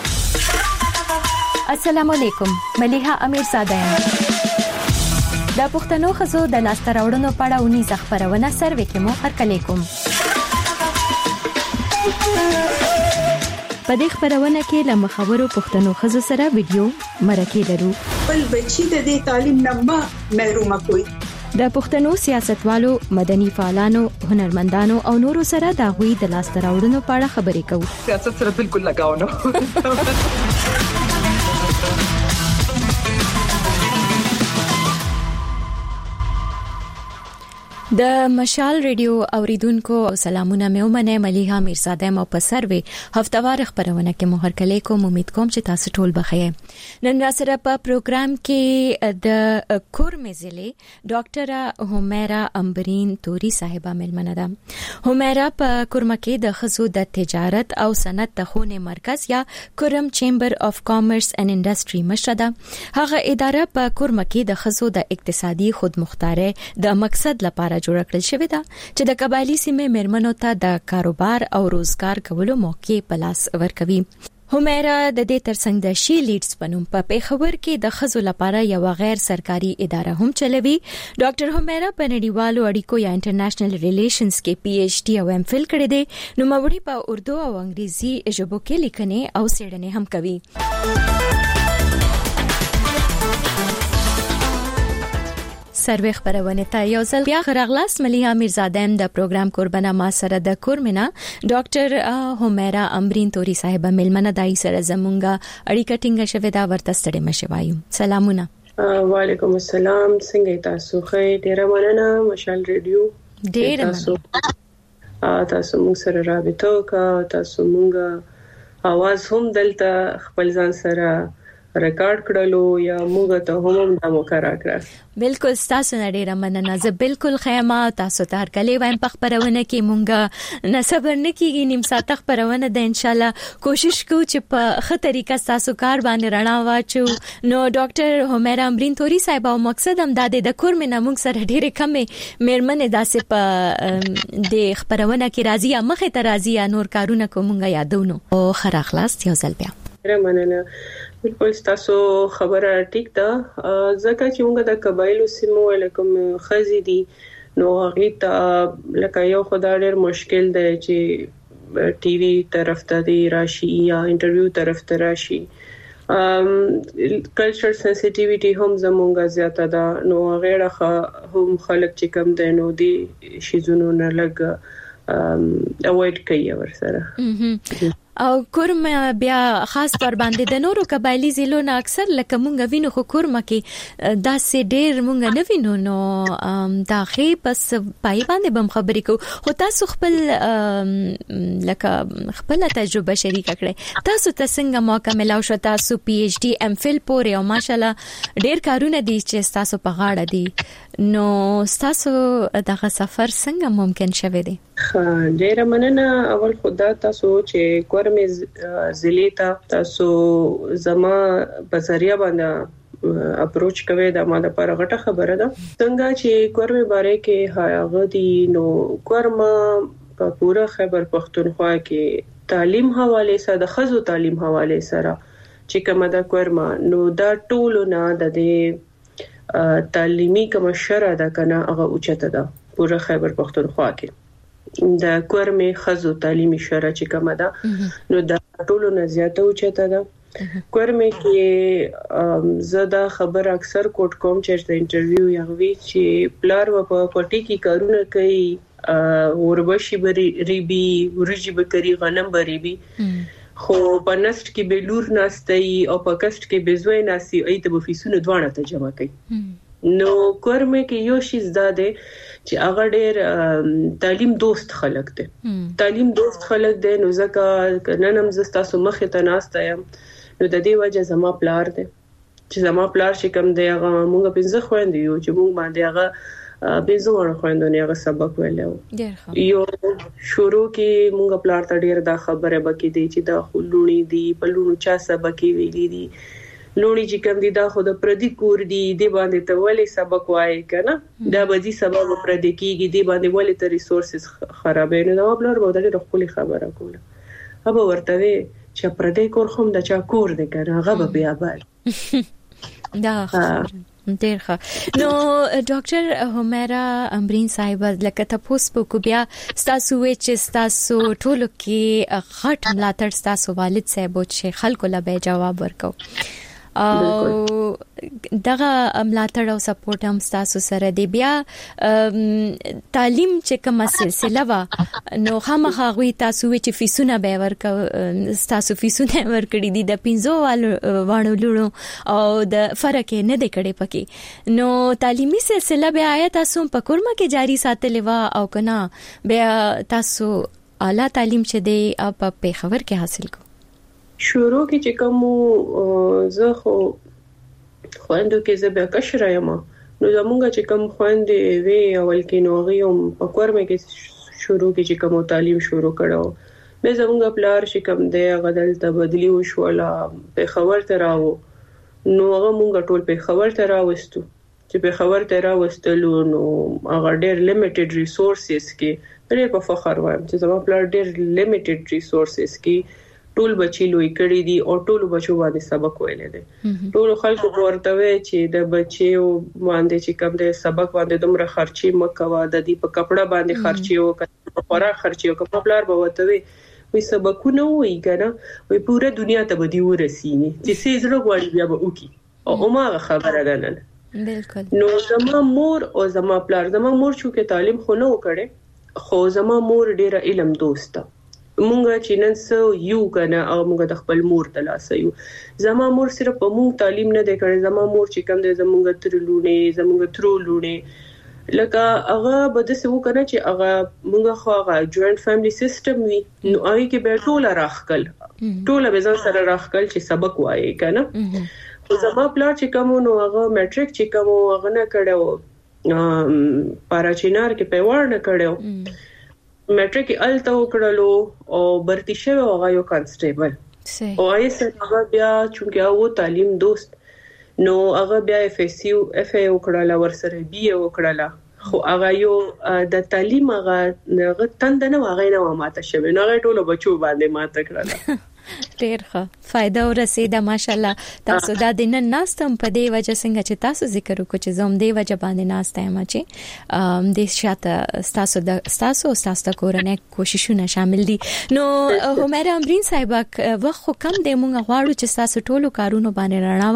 السلام علیکم، ملیحه امیرزاده یم. د پښتنو خزو د لاستراوړنو په اړه اونیزه خبرونه سروي کې مو هرکلی کوم. په دې خبرونه کې له مخورو پښتنو خزو سره ویډیو مرکه لرو. بل بچی د دې تعلیم نه محروم کوي. د پښتنو سیاستوالو، مدني فعالانو، هنرمندانو او نورو سره د غوي د لاستراوړنو په اړه خبرې کوو. سیاست سره بالکل لگاو نه. د مشال ریډیو اوریدونکو سلامونه مې ومنه. ملیحه میرزاده مو په سروي هفتوار خبرونه کې مو هرکلی کوم. امید کوم چې تاسو ټول بخیر. نن را سره په پروګرام کې د کورمي ضلع ډاکټر همیرا امبرین توري صاحبہ ملمنه ده. همیرا په کورمه کې د خزو د تجارت او صنعت د خونې مرکز یا کورم چیمبر اف کامرس اینڈ انډستری مشره ده. هغه اداره په کورمه کې د خزو د اقتصادي خودمختارۍ د مقصد لپاره جوړ کړل شوې ده چې د قبایلی سیمې مېرمنو ته د کاروبار او روزګار کولو موقع په لاس ورکوي. همیرا د دې ترڅنګ د شي لیډز په نوم په پیښور کې د خزو لپاره یو غیر سرکاري اداره هم چلوي. ډاکټر همیرا په نړیوالو اړیکو یا انټرنیشنل ریلیشنز کې پی ایچ ډي او ام فل کړی دی. نو موري په اردو او انګریزي ژبو کې لیکنې او څېړنې هم کوي. سروي خبرونه ته یو ځل بیا خراغلاس. ملیحه میرزاده د پروګرام قربانه ما سره د کورمنا ډاکټر همیرا امبرین توري صاحب ملمنه دای سره زمونږه اړیکه ټینګه شوې دا ورته ستړي مشوایو. سلامونه. وعلیکم السلام. څنګه تاسو؟ خیر، ډیره مننه. مشال ریډیو ډیره مننه. تاسو موږ سره رابطه وکړه. تاسو موږ आवाज هم دلته خپل ځان سره ریکارډ کړلو یا موږ ته هم د موکرا کړ. بالکل تاسو نه ډیره مننه. زه بالکل خیمه تاسو ته هر کله وایم په خبرونه کې مونږه نه صبر نه کیږي. نیم ساعت خبرونه د ان شاء الله کوشش کوو چې په ښه طریقه تاسو کار باندې رڼا واچو. نو ډاکټر همیرا امبرین توري صاحب او مقصد هم د کورمې نه مونږ سره ډیره کمې مېرمنې داسې په د خبرونه کې راضي یا مخه ته راضي یا نور کارونه کومه یادونو او خراخلاص یو ځل بیا. ډیره مننه. بالکل تاسو خبره ټیک ده. ځکه چې موږ د قبایلو سیمو لکم خزي دي نو هغه ته لکه یو خدای ډېر مشکل دی چې ټي وي طرف ته دی راشي یا انټرویو طرف ته راشي. کلچر سنسټیویټي هم زمونږه زیاته ده. نو غیره هم خلک چې کم دي نو دي شیزونو نه لګ اوایډ کوي ورسره. او کورم بیا خاص تر باندې د نورو قبایلی ضلعو نه اکثر لکه مونږ وینو خو کورم کې داسې ډېر مونږ نه وینو. نو دا خې پس پای باندې بم خبرې کو. خو تاسو خپل لکه خپل تجربه شریک کړئ. تاسو ته څنګه موقع ملاو شو؟ تاسو پی ایچ ډي ام فل پورې او ماشالله ډېر کارونه دي چې تاسو په غاړه دي. نو تاسو دغه سفر څنګه ممکن شوه دی؟ ډیره مننه. اول خدا تاسو چې کورمې ضلع ته تاسو زما په ذریعہ باندې اپروچ کوي دا ما د لپاره غټه خبره ده. څنګه چې کورمې باره کې هغه دي نو کورمه په پوره خیبر پختونخوا کې تعلیم حواله سره د خزو تعلیم حواله سره چې کومه د کورمه نو دا ټول نه د دې تعلیمي کوم شره ده کنه هغه اوچته ده پوره خیبر پختونخوا کې. د کورمې خزو تعلیمي شره چې کومه ده نو د ټولو نه زیاته اوچته ده. کورمې کې زدا خبر اکثر کوټ کوم چې د انټرویو یغوي چې پلار و په پټي کې کارونه کوي وربشي بری ریبي ورجی بکری غنم بری بي خو په نست کې به لور ناستي او په کست کې به زوی ناسي ایت به فیسونه دوانه ته جمع کوي. نو کورمه کې یو شی زده چې هغه ډېر تعلیم دوست خلک دي تعلیم دوست خلک دي نو ځکه ننم زستا سو مخه ته ناسته یم نو د دې وجه زما پلار دي چې زما پلار چې کوم دی هغه مونږ پنځه خويندې یو چې مونږ باندې هغه بيزور خويندونه هغه سبق ویلو یو شروع کې مونږ پلار ته ډېر دا خبره بکې دي چې دا خلونی دي په لونو چا سبق ویلي دي لونی چې کوم دي دا خو د پردي کور دي د باندې ته ولې سبق وایي کنه دا بدی سبب پردي کیږي د باندې ولې ته ریسورسز خرابې نه دا پلار به ډېر خپل خبره کوله هغه ورته چې پردي کور هم د چا کور دی کنه هغه به بیا بل دا ډیر ښه نو ډاکټر همیرا امبرین صاحب لکه تاسو په کو بیا تاسو چې تاسو ټولو کې غټ ملاتړ تاسو والد صاحب چې خلکو له به جواب ورکو او دغه ملاتړ او سپورټ هم تاسو سره دی بیا تعلیم چې کومه سلسله وا نو خامخا غوي تاسو چې فیسونه به ورکو تاسو فیسونه ورکړي دي د 15 وانو لورو او د فرق نه دی کړي پکې نو تعلیمي سلسله به آیا تاسو په کورما کې جاری ساتلې وا او کنه بیا تاسو اعلی تعلیم چې دی په پیښور کې حاصل کو شروع کې چې کوم زه خو خويندو کې زه به کشر یم نو زمونږ چې کوم خويندې وی اول کې نو غيوم په کورمه کې شروع کې چې کوم تعلیم شروع کړو به زمونږ پلار چې کوم دی غدل تبدلی وشولا پیښور ته راو نو هغه مونږ ټول پیښور ته راوستو چې پیښور ته راوستلو نو هغه ډېر لیمیټډ ریسورسز کې ډېر په فخر وایم چې زموږ پلار ډېر لیمیټډ ریسورسز کې ټول بچی لوی کړی دي او ټول بچو باندې سبق ویلې دي ټول خلکو ورته وی چې د بچیو باندې چې کوم د سبق باندې دومره خرچي مکوا د دې په کپڑا باندې خرچي او په خوراک خرچي او په پلار به وته وي سبقونه وي کنه وي پوره دنیا ته بدی ورسینی چې سیزلو غواړي بیا به وکي او ما خبره ده نه بالکل نو زما مور او زما پلار زما مور چې تعلیم خو نه وکړي خو زما مور ډیره علم دوسته مونږ چې نن سو یو کنه او مونږ د خپل مور ته لاس یو زما مور صرف په مونږ تعلیم نه دی کړی زما مور چې کوم دی زمونږ ترلونه زمونږ ترولونه لکه هغه بده څه وکنه چې هغه مونږ خو هغه جوائنٹ فیملی سیستم وی نو هغه کې به ټول راخکل ټول به ځان سره راخکل چې سبق وایي کنه زما پلار چې کوم نو هغه میټریک چې کوم هغه نه کړو پاراچینار کې پیوړ نه کړو میټریک الته وکړلو او برتی شوی هغه یو کانسټیبل او یې سره بیا چې هغه تعلیم دوست نو هغه بیا اف ای وکړله ورسره بي وکړله خو هغه یو د تعلیم هغه تند نه هغه نه ماته شوی نو هغه ټول بچو باندې ماته کړله ډیر ښه فائدہ ورسېده ماشالله تاسو دا د نن ناستم په دې وجه څنګه چې تاسو ذکر وکړو چې زوم دې وجه باندې ناستم چې د شاته تاسو کورنۍ کوششونه شامل دي نو همیرا امبرین صاحب وخت کم د مونږ غواړو چې تاسو ټولو کارونو باندې رڼا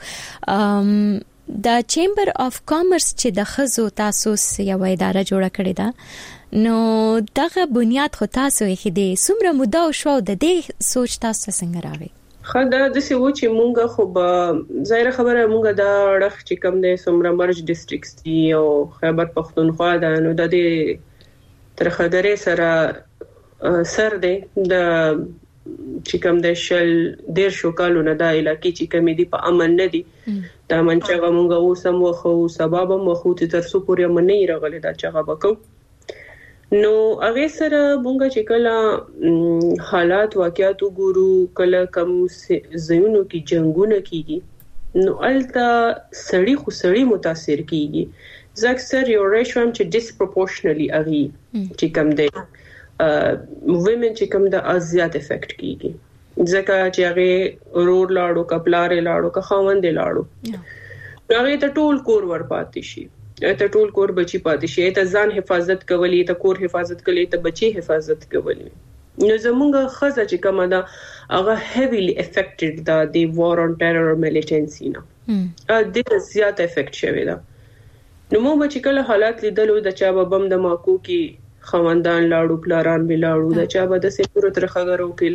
واچو د چیمبر اف کامرس چې د خزو تاسو یو اداره جوړه کړې ده نو دغه بنیاد خو تاسو یې دې سمره موده شو د دې سوچ تاسو څنګه راغی خدای د څه و چې مونږ خو به ظاهر خبره مونږ دا رخ چې کم د سمره مرج ډیسټریکټس دی او خیبر پختونخوا ده نو د دې ترخدرې سره سر دی د چې کم د شل ډیر شو کالو نه دا علاقې چې کمی دی په امن نه دی دا منچغه مونږ اوسم وخو سبب مو خو تر څو پورې منې راغلی دا چغه وکاو نو هغه سره مونږ چې کله حالات واقعیت وګورو کله کم زینو کې جنگونه کیږي نو التا سړی متاثر کیږي زکسر یو ریشم چې ډیسپروپورشنلی اغي چې کم دی وومن چې کم د ازیات افیکټ کیږي ځکه چې هغه رور لاړو کپلارې لاړو که خوند لاړو هغه ته ټول کور ور پاتې شي ته ټول کور بچی پاتې شي ته ځان حفاظت کولی ته کور حفاظت کولی ته بچی حفاظت کولی نو زمونږ خزه چې کومه دا هغه هیویلی افیکټډ دا دی وار اون ټیرر او ملیټنسي نه د زیات افیکټ شوی دا نو مو چې کله حالات لیدلو د چا بم د ماکو کې خوندان لاړو پلاران به لاړو د چا به د سپورو تر خګرو کې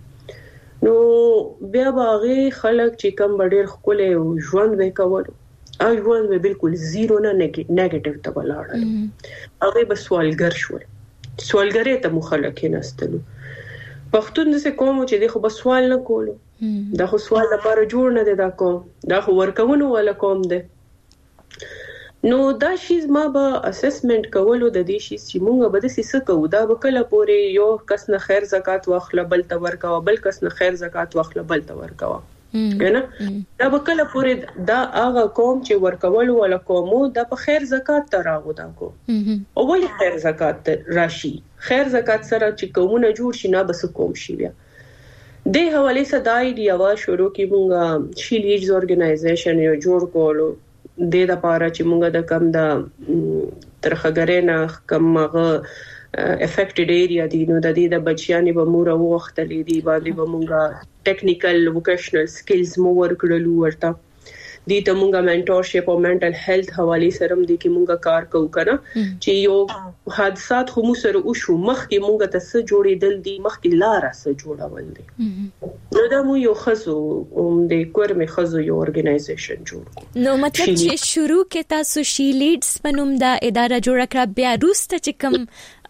لاړلو نو بیا باغې خلک چې کم ډېر خپل ژوند وکول ژوند به بالکل زیرو نه نیگیټیو ته ولاړل هغه به سوالګر شول سوالګری ته مخالک نهستلو پښتون د کوم چې د خو بس سوال نه کولو دا خو سوال لپاره جوړ نه دی دا کوم دا خو ورکوونو ولا کوم دی نو دا شیز ما به اسسمنت کولو د دې شیز چې مونږ به د څه کوو دا به کله پورې یو کس نه خیر زکات واخله بل ته ورکاوه بل کس نه خیر زکات واخله بل ته ورکاوه کنه دا به کله پورې دا هغه قوم چې ورکول ولا قومو دا په خیر زکات ته راغو دا کو او ولې خیر زکات راشي خیر زکات سره چې قومونه جوړ شي نه بس قوم شي بیا د حواله صداي دی وا شروع کی مونږه شي لیډز اورګنایزیشن یو جوړ کولو د لپاره چې مونږ د کم د ترخګرینا کم هغه افیکټډ ایریا دي نو د دې د بچیانې به مور وختلې دي باندې به مونږه ټیکنیکل ووکیشنل سکلز مو ورکړلو ورته دي ته مونږه منټورشپ او منټل هیلث حواله سره دي کې مونږه کار کوو کنه چې یو حادثات خو مو سره او شو مخکې مونږه ته څه جوړېدل دي مخکې لار څه جوړول دي نو دا مو یو خزو د کورمه خزو یو اورګنایزیشن جوړ نو مطلب چې شروع کې تاسو شي لیډز پنوم دا اداره جوړ کړه بیا روسته چې کوم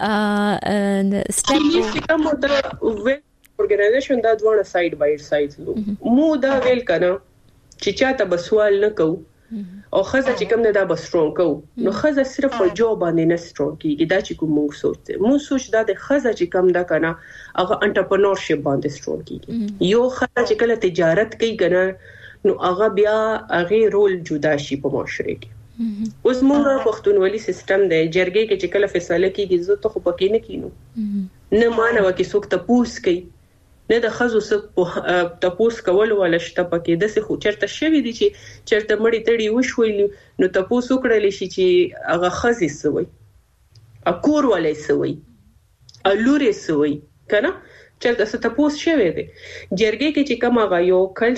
سټیپ کوم د اورګنایزیشن دا دوه ساید بای ساید مو دا ویل کنه چې چاته به سوال نه کو او خزه چې کوم نه دا به سترونګ کو نو خزه صرف په جو باندې نه سترونګ کیږي دا چې کوم موږ سوچته مو سوچ دا د خزه چې کوم دا کنه هغه انټرپرنورشپ باندې سترونګ کیږي یو خزه چې کله تجارت کوي کنه نو هغه بیا هغه رول جدا شي په معاشره کې اوس موږ پښتونولي سیستم دی جرګې کې چې کله فیصله کیږي زه ته خو پکې نه کینو نه مانو کې څوک ته پوس کوي نه د خزو څخه تپوس کول ولا شته پکې د څه خو چرته شوی دي چې چرته مړی تړي وشوي نو تپوس وکړل شي چې هغه خزي سوی اکور ولې سوی الوري سوی کنه چرته څه تپوس شوی دي جرګې کې چې کوم هغه یو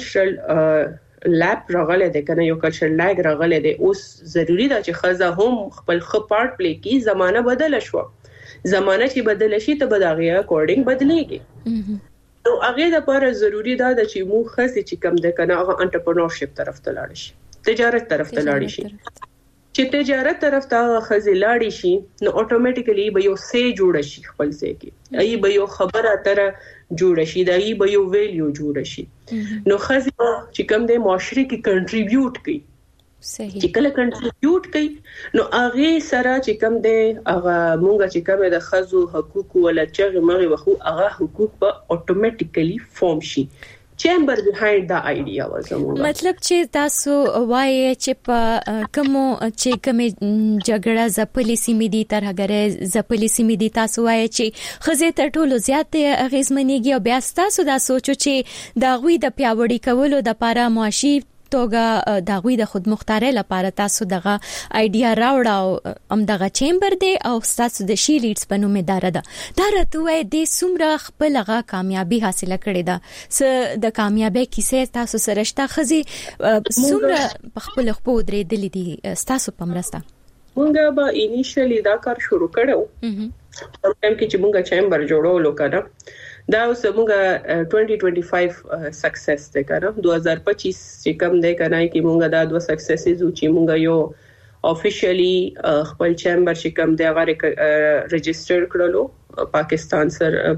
کلچرل لاب راغله ده کنه یو کلچرل لاګ راغله ده اوس ضروری ده چې خزه هم خپل خپارت پلی کی زمانہ بدل شو زمانہ چې بدل شي ته بداغه اکورډینګ بدلېږي نو هغه د لپاره ضروری ده چې مو خاصه چې کم ده کنه هغه انټرپرنورشپ طرف ته لاړ شي تجارت طرف ته لاړ شي چې تجارت طرف ته خزه لاړ شي نو اتوماتیکلی به یو سي جوړ شي خپل ځای کې ای به یو خبره تر جوړ شي دا ای به یو ویلیو جوړ شي نو خزه چې کم ده معاشري کې کنټریبیوټ کوي صحیح چې کله کنټریبیوټ کوي نو هغه سره چې کم ده هغه مونږه چې کومه د خزو حقوق ولا چغه مغه وخو هغه حقوق په اتوماتیکلی فورم شي چیمبر بیهایند دا ایډیا وزموږ مطلب چې تاسو وایي چې په کومو چې کومه جګړه زپلې سیمې دي ترهګره زپلې سیمې دي تاسو وایي چې خزه تر ټولو زیات اغیزمنېږي او بیا تاسو دا سوچو چې دا غوي د پیاوړی کولو د لپاره معاشي توګه د غوي د خود مختارۍ لپاره تاسو دغه ایډیا راوړ او ام دغه چیمبر دی او تاسو د شي لیډز په نوم اداره ده دا راته د سمره خپل هغه کامیابی حاصله کړې ده س د کامیابی کیسه تاسو سره شته خزي سمره په خپل خپل درېدلې دي تاسو په مرسته مونږه به انیشلی دا کار شروع کړو ټایم کې چې مونږه چیمبر جوړولو کړه دا اوس موږ 2025 سکسس ده کړو 2025 چې کوم ده کنه کې موږ دا دوه سکسسز چې موږ یو افیشلی خپل چیمبر چې کوم ده هغه ريجستر کړلو پاکستان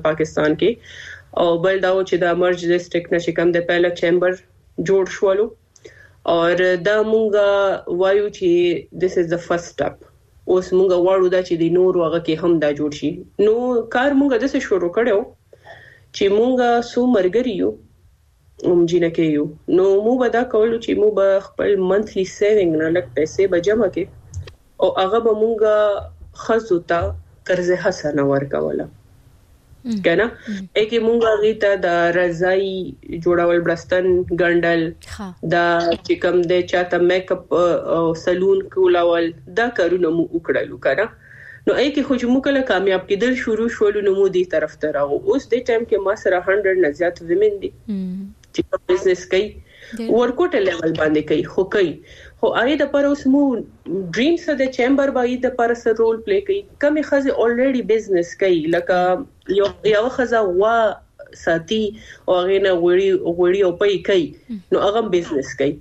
کې او بل دا چې د مرج ډیسټریکټ نه کوم ده پهلا چیمبر جوړ شولو اور دا موږ وایو چې this is the first step اوس موږ واړو دا چې د نور هغه کې هم دا جوړ شي نو کار موږ د څه شروع کړو چې مونږه سو مرګریو جنکه یو نو مو به دا کولو چې مو به خپل منثلی سیوینګ نه لګ پیسې به جمع کړي او هغه به مونږه خزو ته قرض حسنه ورکوله کنه اګه مونږه غیته د رضای جوړول برستن ګندل دا چې کوم د چاته میک اپ او سلون کولول دا کارونه مو وکړلو کنه نو اې کې خو چې مو کله کامیاب کېدل شروع شول نو مو دي طرف ته راغو اوس د ټایم کې ما سره 100 نه زیات ویمن دي چې بزنس کوي ورکوټ لیول باندې کوي خو آی د پر اوس مو ډریمز د چیمبر باندې د پر سره رول پلی کوي کمی خزه الریډي بزنس کوي لکه یو خزه وا ساتي او غینه وړي او پي کوي نو هغه بزنس کوي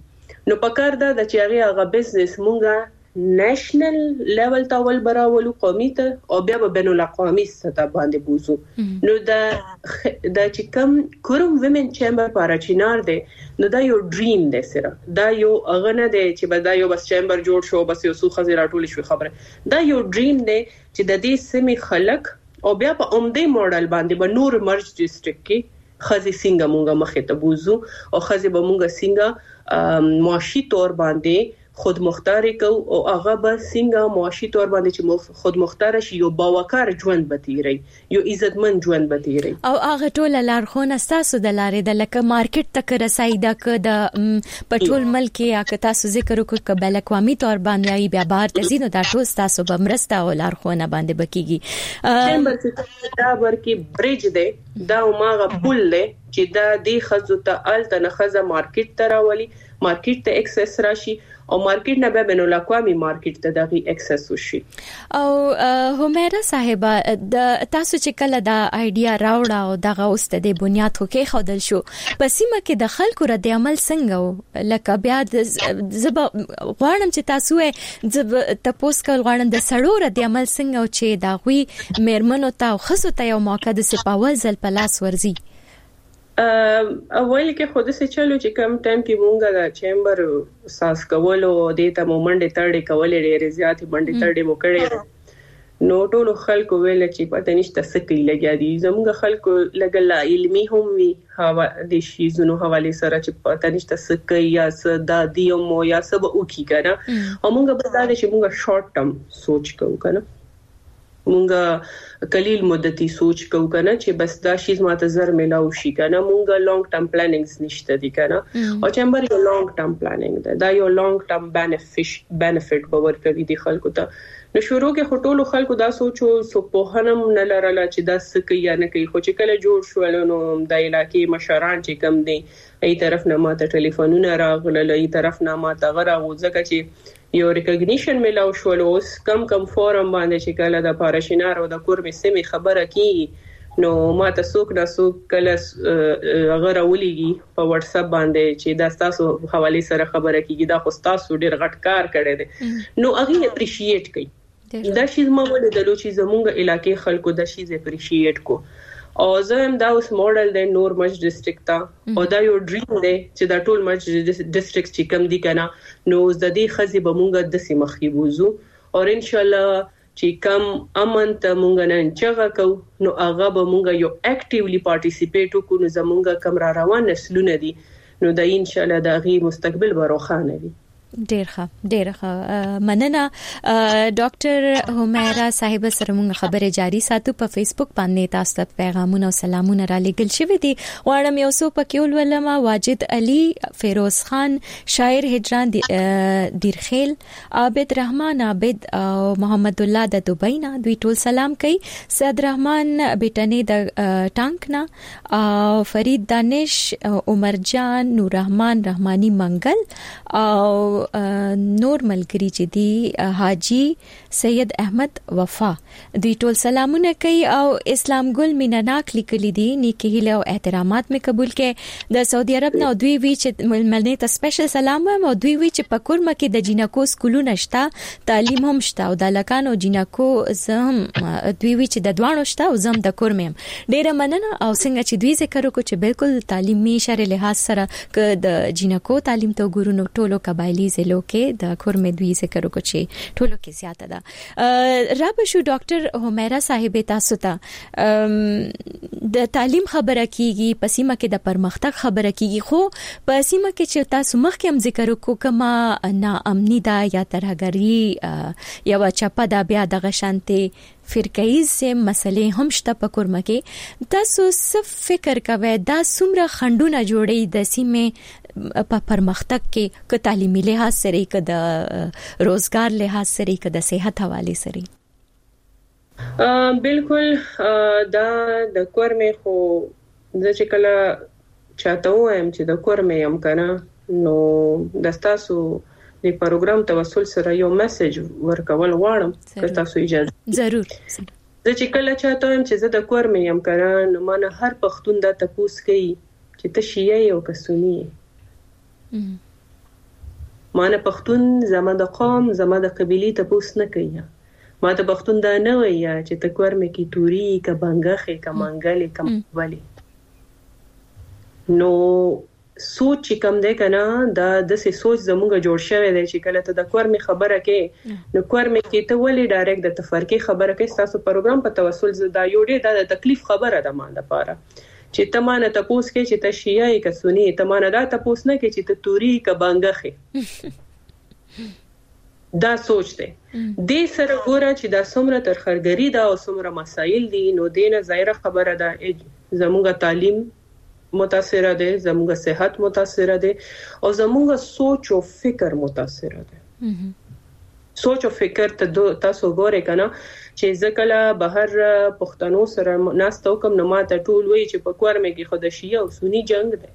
نو پکار دا د چې هغه بزنس مونږه نېشنل لیول ته ول براولو قومي ته او بیا به بین الاقوامي سطح باندې بوزو نو دا چې کوم کوم ویمن چیمبر پاراچینار دی نو دا یو ډریم دی سره دا یو اغنه دی چې به دا یو بس چیمبر جوړ شو بس یو څو خزر ټول شو خبره دا یو ډریم دی چې د دې سیمې خلک او بیا په اومدې ماډل باندې به نور مرج ډیسټریکټ کې خزي څنګه مونږه مخې ته بوزو او خزي به مونږه څنګه معاشي تور باندې خود مختار کو او هغه به څنګه معاشي تور باندې چې خود مختار شي یو باوقار ژوند بتیری یو عزتمن ژوند بتیری او هغه ټول لارښوونه تاسو د لارې د لکه مارکیټ تک رسای د د پټرول ملک یا که تاسو ذکر وکړو ک بل اقوامي تور باندې بیا بهر ته زینو دا ټول تاسو به مرسته او لارښوونه باندې بکیږي چیمبر چې دا ورکی برج دی دا ماغه پول دی چې دا د خزو ته ال تنه خزه مارکیټ تراولي مارکیټ ته ایکسس راشي او مارکیټ نه به بین الاقوامي مارکیټ ته دغه ایکسس وشي او همیرا صاحب د تاسو چې کله دا ایډیا راوړه او دغه اوس د بنیاد خو کې خودل شو پسیمه کې د خلکو رد عمل څنګه لکه بیا زب غواړم چې تاسو تاسو کول غواړم د سړو رد عمل څنګه چې دا غوي مېرمنو ته خصو ته یو موقع د سپاول زل پلاس ورزي اول کې خود سه چلو چې کم ټایم کې مونږه د چیمبر ساس کولو د ته مومنډ تړې کولې ډېر زیات منډې تړې مو کړې نو ټول خلکو ویل چې پته نشته سکي لګیا دي زموږ خلکو لګل علمي هم وی هوا د شیزونو حواله سره چې پته نشته سکي یا صدا دیمو یا سب او کی کنه او مونږ په دا چې مونږ شارټ ټرم سوچ کوو کنه مونږه قلیل مدتي سوچ کوو کنه چې بس دا شیز ماته زر ملاو شي کنه مونږه لانګ ټرم پلانینګز نشته دي کنه او چیمبر یو لانګ ټرم پلانینګ دا یو لانګ ټرم بینیفیټ باور کوي دي خلکو ته نو شروع کې خټولو خلکو دا سوچو سو په هنم نه لرله چې دا سکه یا نه کوي خو چې کله جوړ شو نو د علاقې مشران چې کم دي ای طرف نه ماته ټلیفونونه راغله ای طرف نه ماته غره وځکه چې یو ریکګنیشن ملاو شو اوس کم فورم باندې چې کله د پاراشینار او د کورمې سیمه خبره کی نو ماته څوک نه څوک کله غره ولېږي په واتس اپ باندې چې دا تاسو حواله سره خبره کیږي دا خو تاسو ډیر غټ کار کړی دی نو هغه اپریشیټ کوي دا شی ما ولې د لوچي زمونږ علاقې خلکو د شی اپریشیټ کو او زم دا اوس ماډل د نور مچ ډیسټریکټ تا او دا یو ډریم دی چې دا ټول مچ ډیسټریکټ چې کم دي کنه نو د دې خزي به مونږه د سیمخي بوزو او ان شاء الله چې کم امن ته مونږ نه چغه کو نو هغه به مونږ یو اکټیولی پارټیسیپیټ وکړو نو زمونږ کم را روان نسلونه دي نو د ان شاء الله د غي مستقبل به روښانه وي ډیر ښه مننه ډاکټر همیرا صاحب سره موږ خبره جاری ساتو په فیسبوک باندې تاسو ته پیغامونه او سلامونه را لېږل شوي دي غواړم یو څو پکې ولولم واجد علي فیروز خان شاعر هجران دیرخیل عابد رحمان عابد او محمد الله د دوبۍ نه دوی ټول سلام کوي سید رحمان بیٹنې د ټانک نه او فرید دانش عمر جان نور رحمان رحمانی منګل او نور ملګری چې دی حاجی سید احمد وفا دوی ټول سلامونه کوي او اسلام ګل مینناک لیکلی دي نیکی هیله او احترامات می قبول کړي د سعودي عرب نه دوی وی چې ملمنې ته سپیشل سلام او دوی وی چې په کورمه کې د جینکو سکولونه شته تعلیم هم شته او د لکانو جینکو زم دوی وی چې د دوانو شته او زم د کورمم ډیره مننه او څنګه چې دوی ذکر وکړو چې بالکل تعلیمي شر لحاظ سره ک د جینکو تعلیم ته ګورونو ټولو قبایلی زلو کې د کورمې دوی ذکر وکړو چې ټولو کې زیاته ده رب شو ډاکټر همیرا صاحب تاسو ته د تعلیم خبره کیږي پسیمه کې د پرمختګ خبره کیږي خو پسیمه کې چې تاسو مخکې هم ذکر وکړو کما ناامنی دا یا ترهګری یا چپه دا بیا د غشانته فرقایز مسلې هم شته په کورمه کې تاسو څه فکر کوئ دا څومره خندونه جوړي د سیمه په پرمختګ کې ک تعلیمي لحاظ سره ک د روزګار لحاظ سره ک د صحت حواله سره بالکل دا د کورمه خو د چې کله چاته وایم چې د کورمه يم کنه نو د تاسو د پروګرام توسل سره یو میسج ورکول غواړم که تاسو اجازه ضرور د چې کله چاته هم چې زه د کورمه يم کنه نو مانه هر پښتون دا تپوس کوي چې ته شیعه یو که سنی ما نه پښتون زما د قوم زما د قبيله ته پوس نه کوي ما ته پښتون دا نه وایي چې تکور مې کی توري ک بنګخه ک منګلې کم والی نو سوچ کم ده کنه دا د سې سوچ زموږه جوړ شوی دی چې کله ته د کور می خبره کې نو کور می کې ته ولې ډایرکټ د تفرقه خبره کې تاسو پروګرام په توسل زدا یو ډېر د تکلیف خبره ده ما لپاره چې ته مانه تاسو کې چې ته شیعه کې سنی ته مانه دا تاسو نه کې چې ته توري ک بنګخه دا سوچ دی د سره ګوره چې دا څومره ترخرګری دا او څومره مسایل دي نو دینه ظاهره خبره ده زموږه تعلیم متاثر ده زموږه صحت متاثر ده او زموږه سوچ او فکر متاثر ده سوچ او فکر ته تاسو ګوره کنه چې ځکه بهر پښتنو سره ناستو کوم نه ماته ټول وی چې په کور مې کې خودشیه او سنی جنگ ده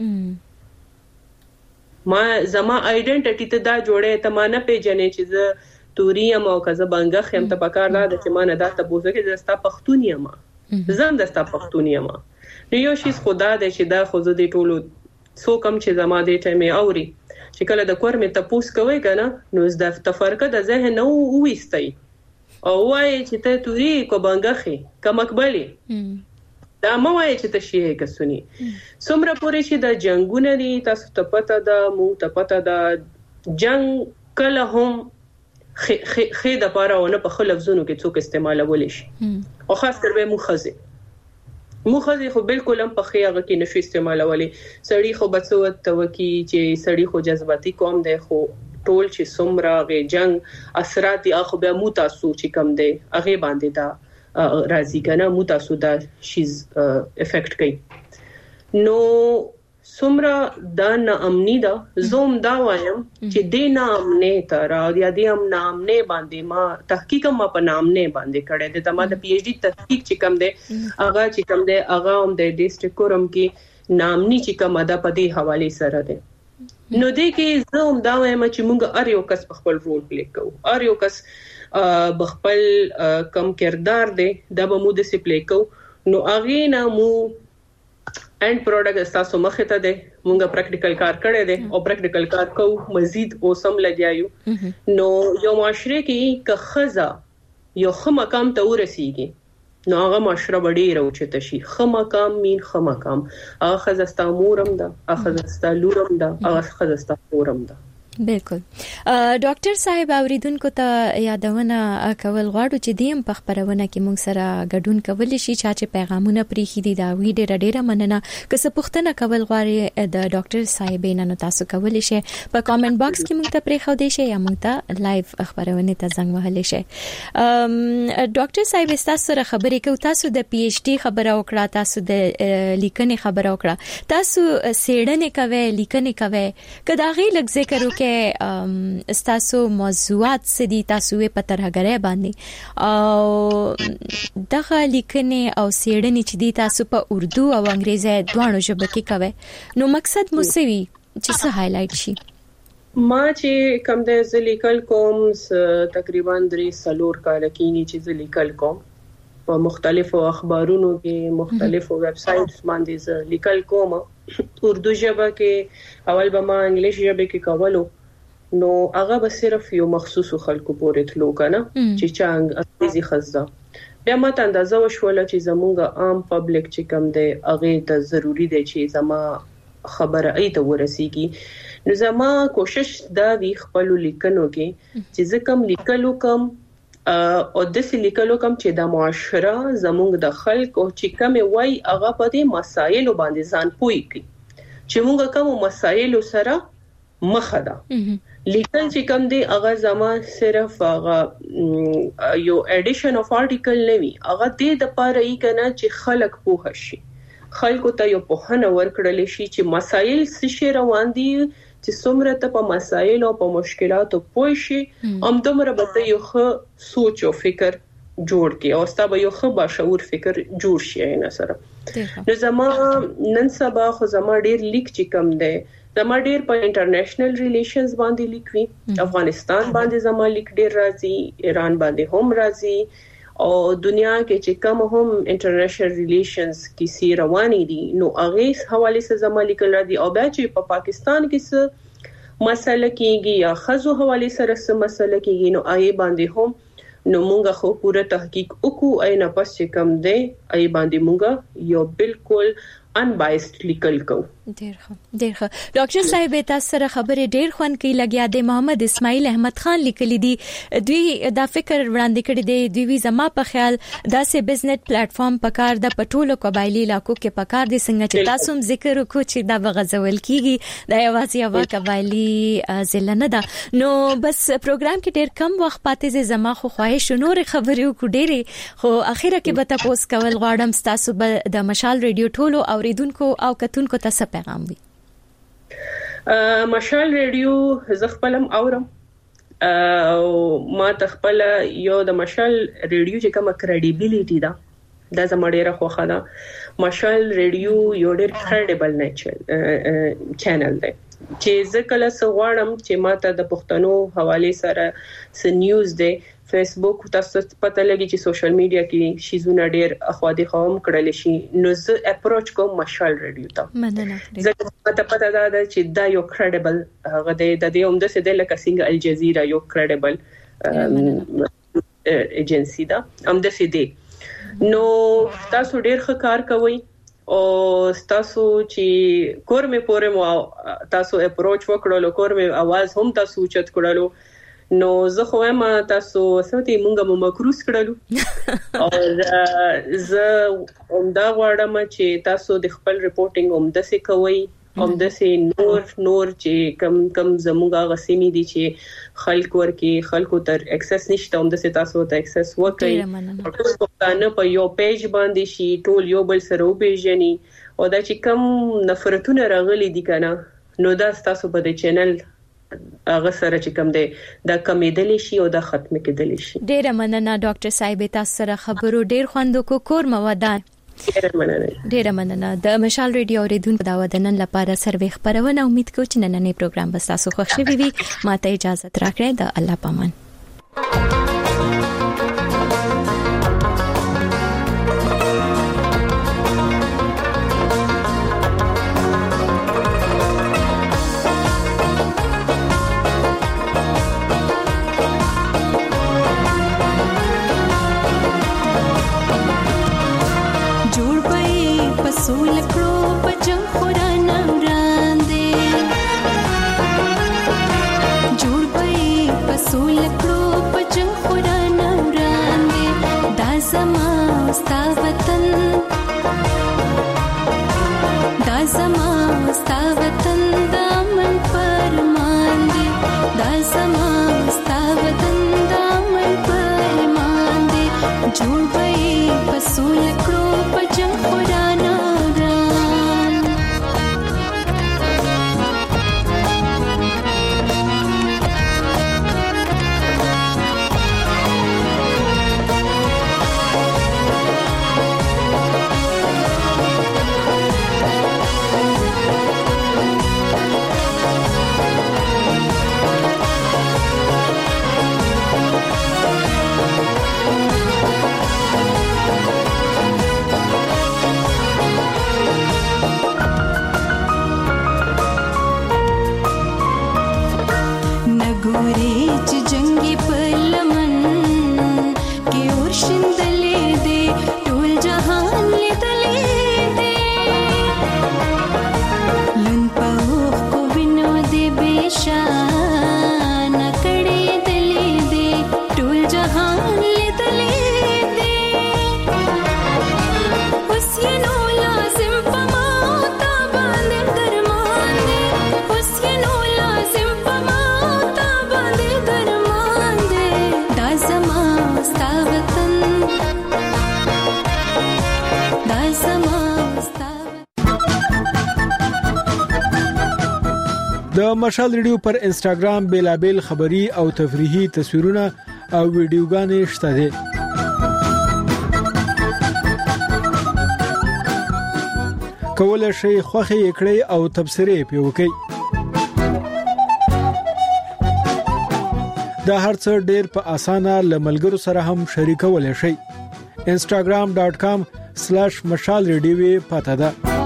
ما زما آیډنټیټی ته دا جوړه ته ما نه پیژنې چې زه توري ام او کزه بنګخ هم ته پکار دا چې ما نه دا ته بوزه کې زستا پښتونی ام زم دستا پښتونی ام نو یو شی خدا دې چې دا خو زه دې ټولو سو کم چې زما دې ټیمه اوري چې کله د کور مې تپوس کوي کنه نو زه د تفرقه د ذهن نو وېستای او وای چې ته توري کو بنګخي کمکبلی دا مو وای چې ته شي کسونی څومره پورې چې د جنگونه دي تاسو ته پته ده مو ته پته ده جنگ کله هم خې د پاره ونه په خلفزونو کې څوک استعمالول شي او خاص کر به مخزي خو بالکل هم په خیاغه کې نشي استعمالولې سړی خو بڅوت توکي چې سړی خو جذباتي قوم دی خو ټول چې څومره غي جنگ اثرات دي اخو به مو تاسو چې کم دی هغه باندې دا راځي کنه مو تاسو دا شیز افیکټ کوي نو څومره دا ناامني دا زوم دا وایم چې د ناامنه تر یا د ناامنه باندې ما تحقیق ما په ناامنه باندې کړه د تمه د پی ایچ ډی تحقیق چې کم دی هغه هم د ډیسټریکټ کورم کې ناامني چې کم ادا په دې حواله سره ده نو دې کې زوم دا وایم چې موږ ار یو کس په خپل رول پلی کوو ار یو کس بخپل کم کردار دی دا به مو د سپلی کو نو اغه نه مو اینڈ پروډکټ تاسو مخه ته دی مونږه پریکټیکل کار کړی دی او پریکټیکل کار کو مزید اوسم لګیایو نو یو معاشره کې که خزا یو خمقام ته ورسیږي نو هغه معاشره ډېر اوچته شي خمقام مين خمقام هغه خزستا مورم ده هغه خزستا لورم ده هغه خزستا مورم ده بالکل ډاکټر صاحب اوریدونکو ته یادونه کول غواړو چې دیم په خبرونه کې موږ سره ګډون کول شي چې پیغامونه پریخي دي دا وی ډېر مننه که څه پوښتنه کول غواړي د ډاکټر صاحب نن تاسو کول شي په کامنټ باکس کې موږ ته پریخو دي شي یا موږ ته لایو خبرونه ته زنګ وهل شي ډاکټر صاحب تاسو سره خبرې کوي تاسو د پی ایچ ډی خبره وکړه تاسو د لیکنې خبره وکړه تاسو سیړنې کوي لیکنې کوي کدا غي لږ ذکر وکړي استاسو موضوعات سدي تاسو په ترهګره باندې او دغه لیکنې او سیړنې چې دي تاسو په اردو او انګریزي دوه ژبه کې کوي نو مقصد مو سوي چې څه هایلایټ شي ما چې کوم د لیکل کوم تقریبا 3 کال کېنی چې لیکل کوم په مختلفو اخبارونو کې مختلفو ویب سایټس باندې لیکل کوم اردو ژبه کې اول به ما انګلیش ژبه کې کولو نو هغه به صرف یو مخصوص خلکو پورې تلو کنه چې څنګه انګلیزي خزه بیا ماته اندازه وشول چې زمونږه عام پبلک چې کم دی هغه ته ضروری دی چې زما خبره ایته ورسیږي نو زما کوشش دا وی خپل لیکنو کې چې زکم لیکلو کم او د لیکلو کم چې د معاشره زمونږ د خلک او چې کم وای هغه په دې مسایلو باندې ځان پوي کی چې موږ کوم مسایلو سره مخه ده لیکل چې کم دی هغه زما صرف هغه یو اډیشن اف ارټیکل نوي هغه دې د پاره یې کنه چې خلک پوه شي خلکو ته یو پوهنه ورکړل شي چې مسایل څه روان دي چې څومره ته په مسایل او په مشکلاتو پوه شي دومره به یو ښه سوچ او فکر جوړ کی او ستاسو یو ښه باشعور فکر جوړ شي نه سره نو زما نن سبا خو زما ډیر لیک چې کم دی زما ډیر په انټرنیشنل ریلیشنز باندې لیکوي افغانستان باندې زما لیک ډیر راځي ایران باندې هم راځي او دنیا کې چې کوم هم انټرنیشنل ریلیشنز کې سی رواني دي نو هغه حواله سره زما لیکل راځي او بیا چې په پاکستان کې څه مسله کیږي یا خزو حواله سره سم مسله کیږي نو آی باندې هم نو مونږه خو پوره تحقیق وکړو اينه پس چې کم دی آی باندې مونږه یو بالکل unbiased لیکل کو. ډیر ښه ډاکټر صاحب تاسو سره خبرې ډیر خوند کوي لګیا د محمد اسماعیل احمد خان لیکلي دي دوی دا فکر وړاندې کړی دی دوی زما په خیال داسې بزنس پلیټ فارم پکار د پټولو قبایلی علاقو کې پکار دي څنګه چې تاسو هم ذکر وکړو چې دا بغزول کیږي د یوازې یو قبایلی ضلع نه ده نو بس پروګرام کې ډیر کم وخت پاتې زه زما خو خواهش نور خبرې وکړو ډېرې خو اخیره کې به تاسو کول غواړم تاسو د مشال ریډیو ټولو اوریدونکو او کتونکو ته پیغام وي. مشال ریډیو ز خپلم اورم او ما تخپل یو د مشال ریډیو چې کومه کریډیبিলিټی ده دا زما ډیره خوښه ده. مشال ریډیو یو ډیر کریډیبل نه چینل دی چې زه کله سغواړم چې ماته د پښتنو حواله سره س نیوز دی فیسبوک تاسو پته لګی چې سوشل میډیا کې شیزونه ډیر اخوادي قوم کړل شي نو زه اپروچ کوم مشال ریډیو ته مننه زه پته ده چې دا یو کریډیبل هغه د دې هم د څه د لکه څنګه الجزیره یو کریډیبل ایجنسی ده هم د څه دی نو تاسو ډیر ښه کار کوئ او تاسو چې کورمه پورې تاسو اپروچ وکړلو کورمه आवाज هم تاسو چت کړلو نو زه خو ما تاسو سوتي مونږه مکروس کړلو او زه دا غواړم چې تاسو د خپل ریپورټینګ هم د څه کوي هم د څه نور چې کم زموږه غسیمی دي چې خلک ورکی خلکو تر اکسس نشته هم د څه تاسو ته اکسس وکړي ټول پښتانه په یو پیج باندې شي ټول یو بل سره وپیژني او دا چې کم نفرتونه راغلي دي کنه نو دا تاسو په دې چینل هغه سره چې کوم دی دا کمیدلی شي او دا ختم کېدلی شي. ډیره مننه ډاکټر صاحب تاسو سره خبرو ډیر خوند کو کور موادان ډیره مننه د مشال ریډیو اوریدونکو دا ودنن لپاره سروي خبرونه امید کوم چې نننې پروګرام به تاسو خوښ شي وي ماته اجازه راکړئ د الله پامان. د مشال ریډیو پر انستګرام بیلابل خبری او تفریحي تصویرونه او ویډیوګانې شته دي. کولای شئ خوښي کړئ او تبصرې پې وکړئ. دا هرڅه ډېر په اسانه لملګرو سره هم شریکولای شئ. instagram.com/mashalradio پته ده.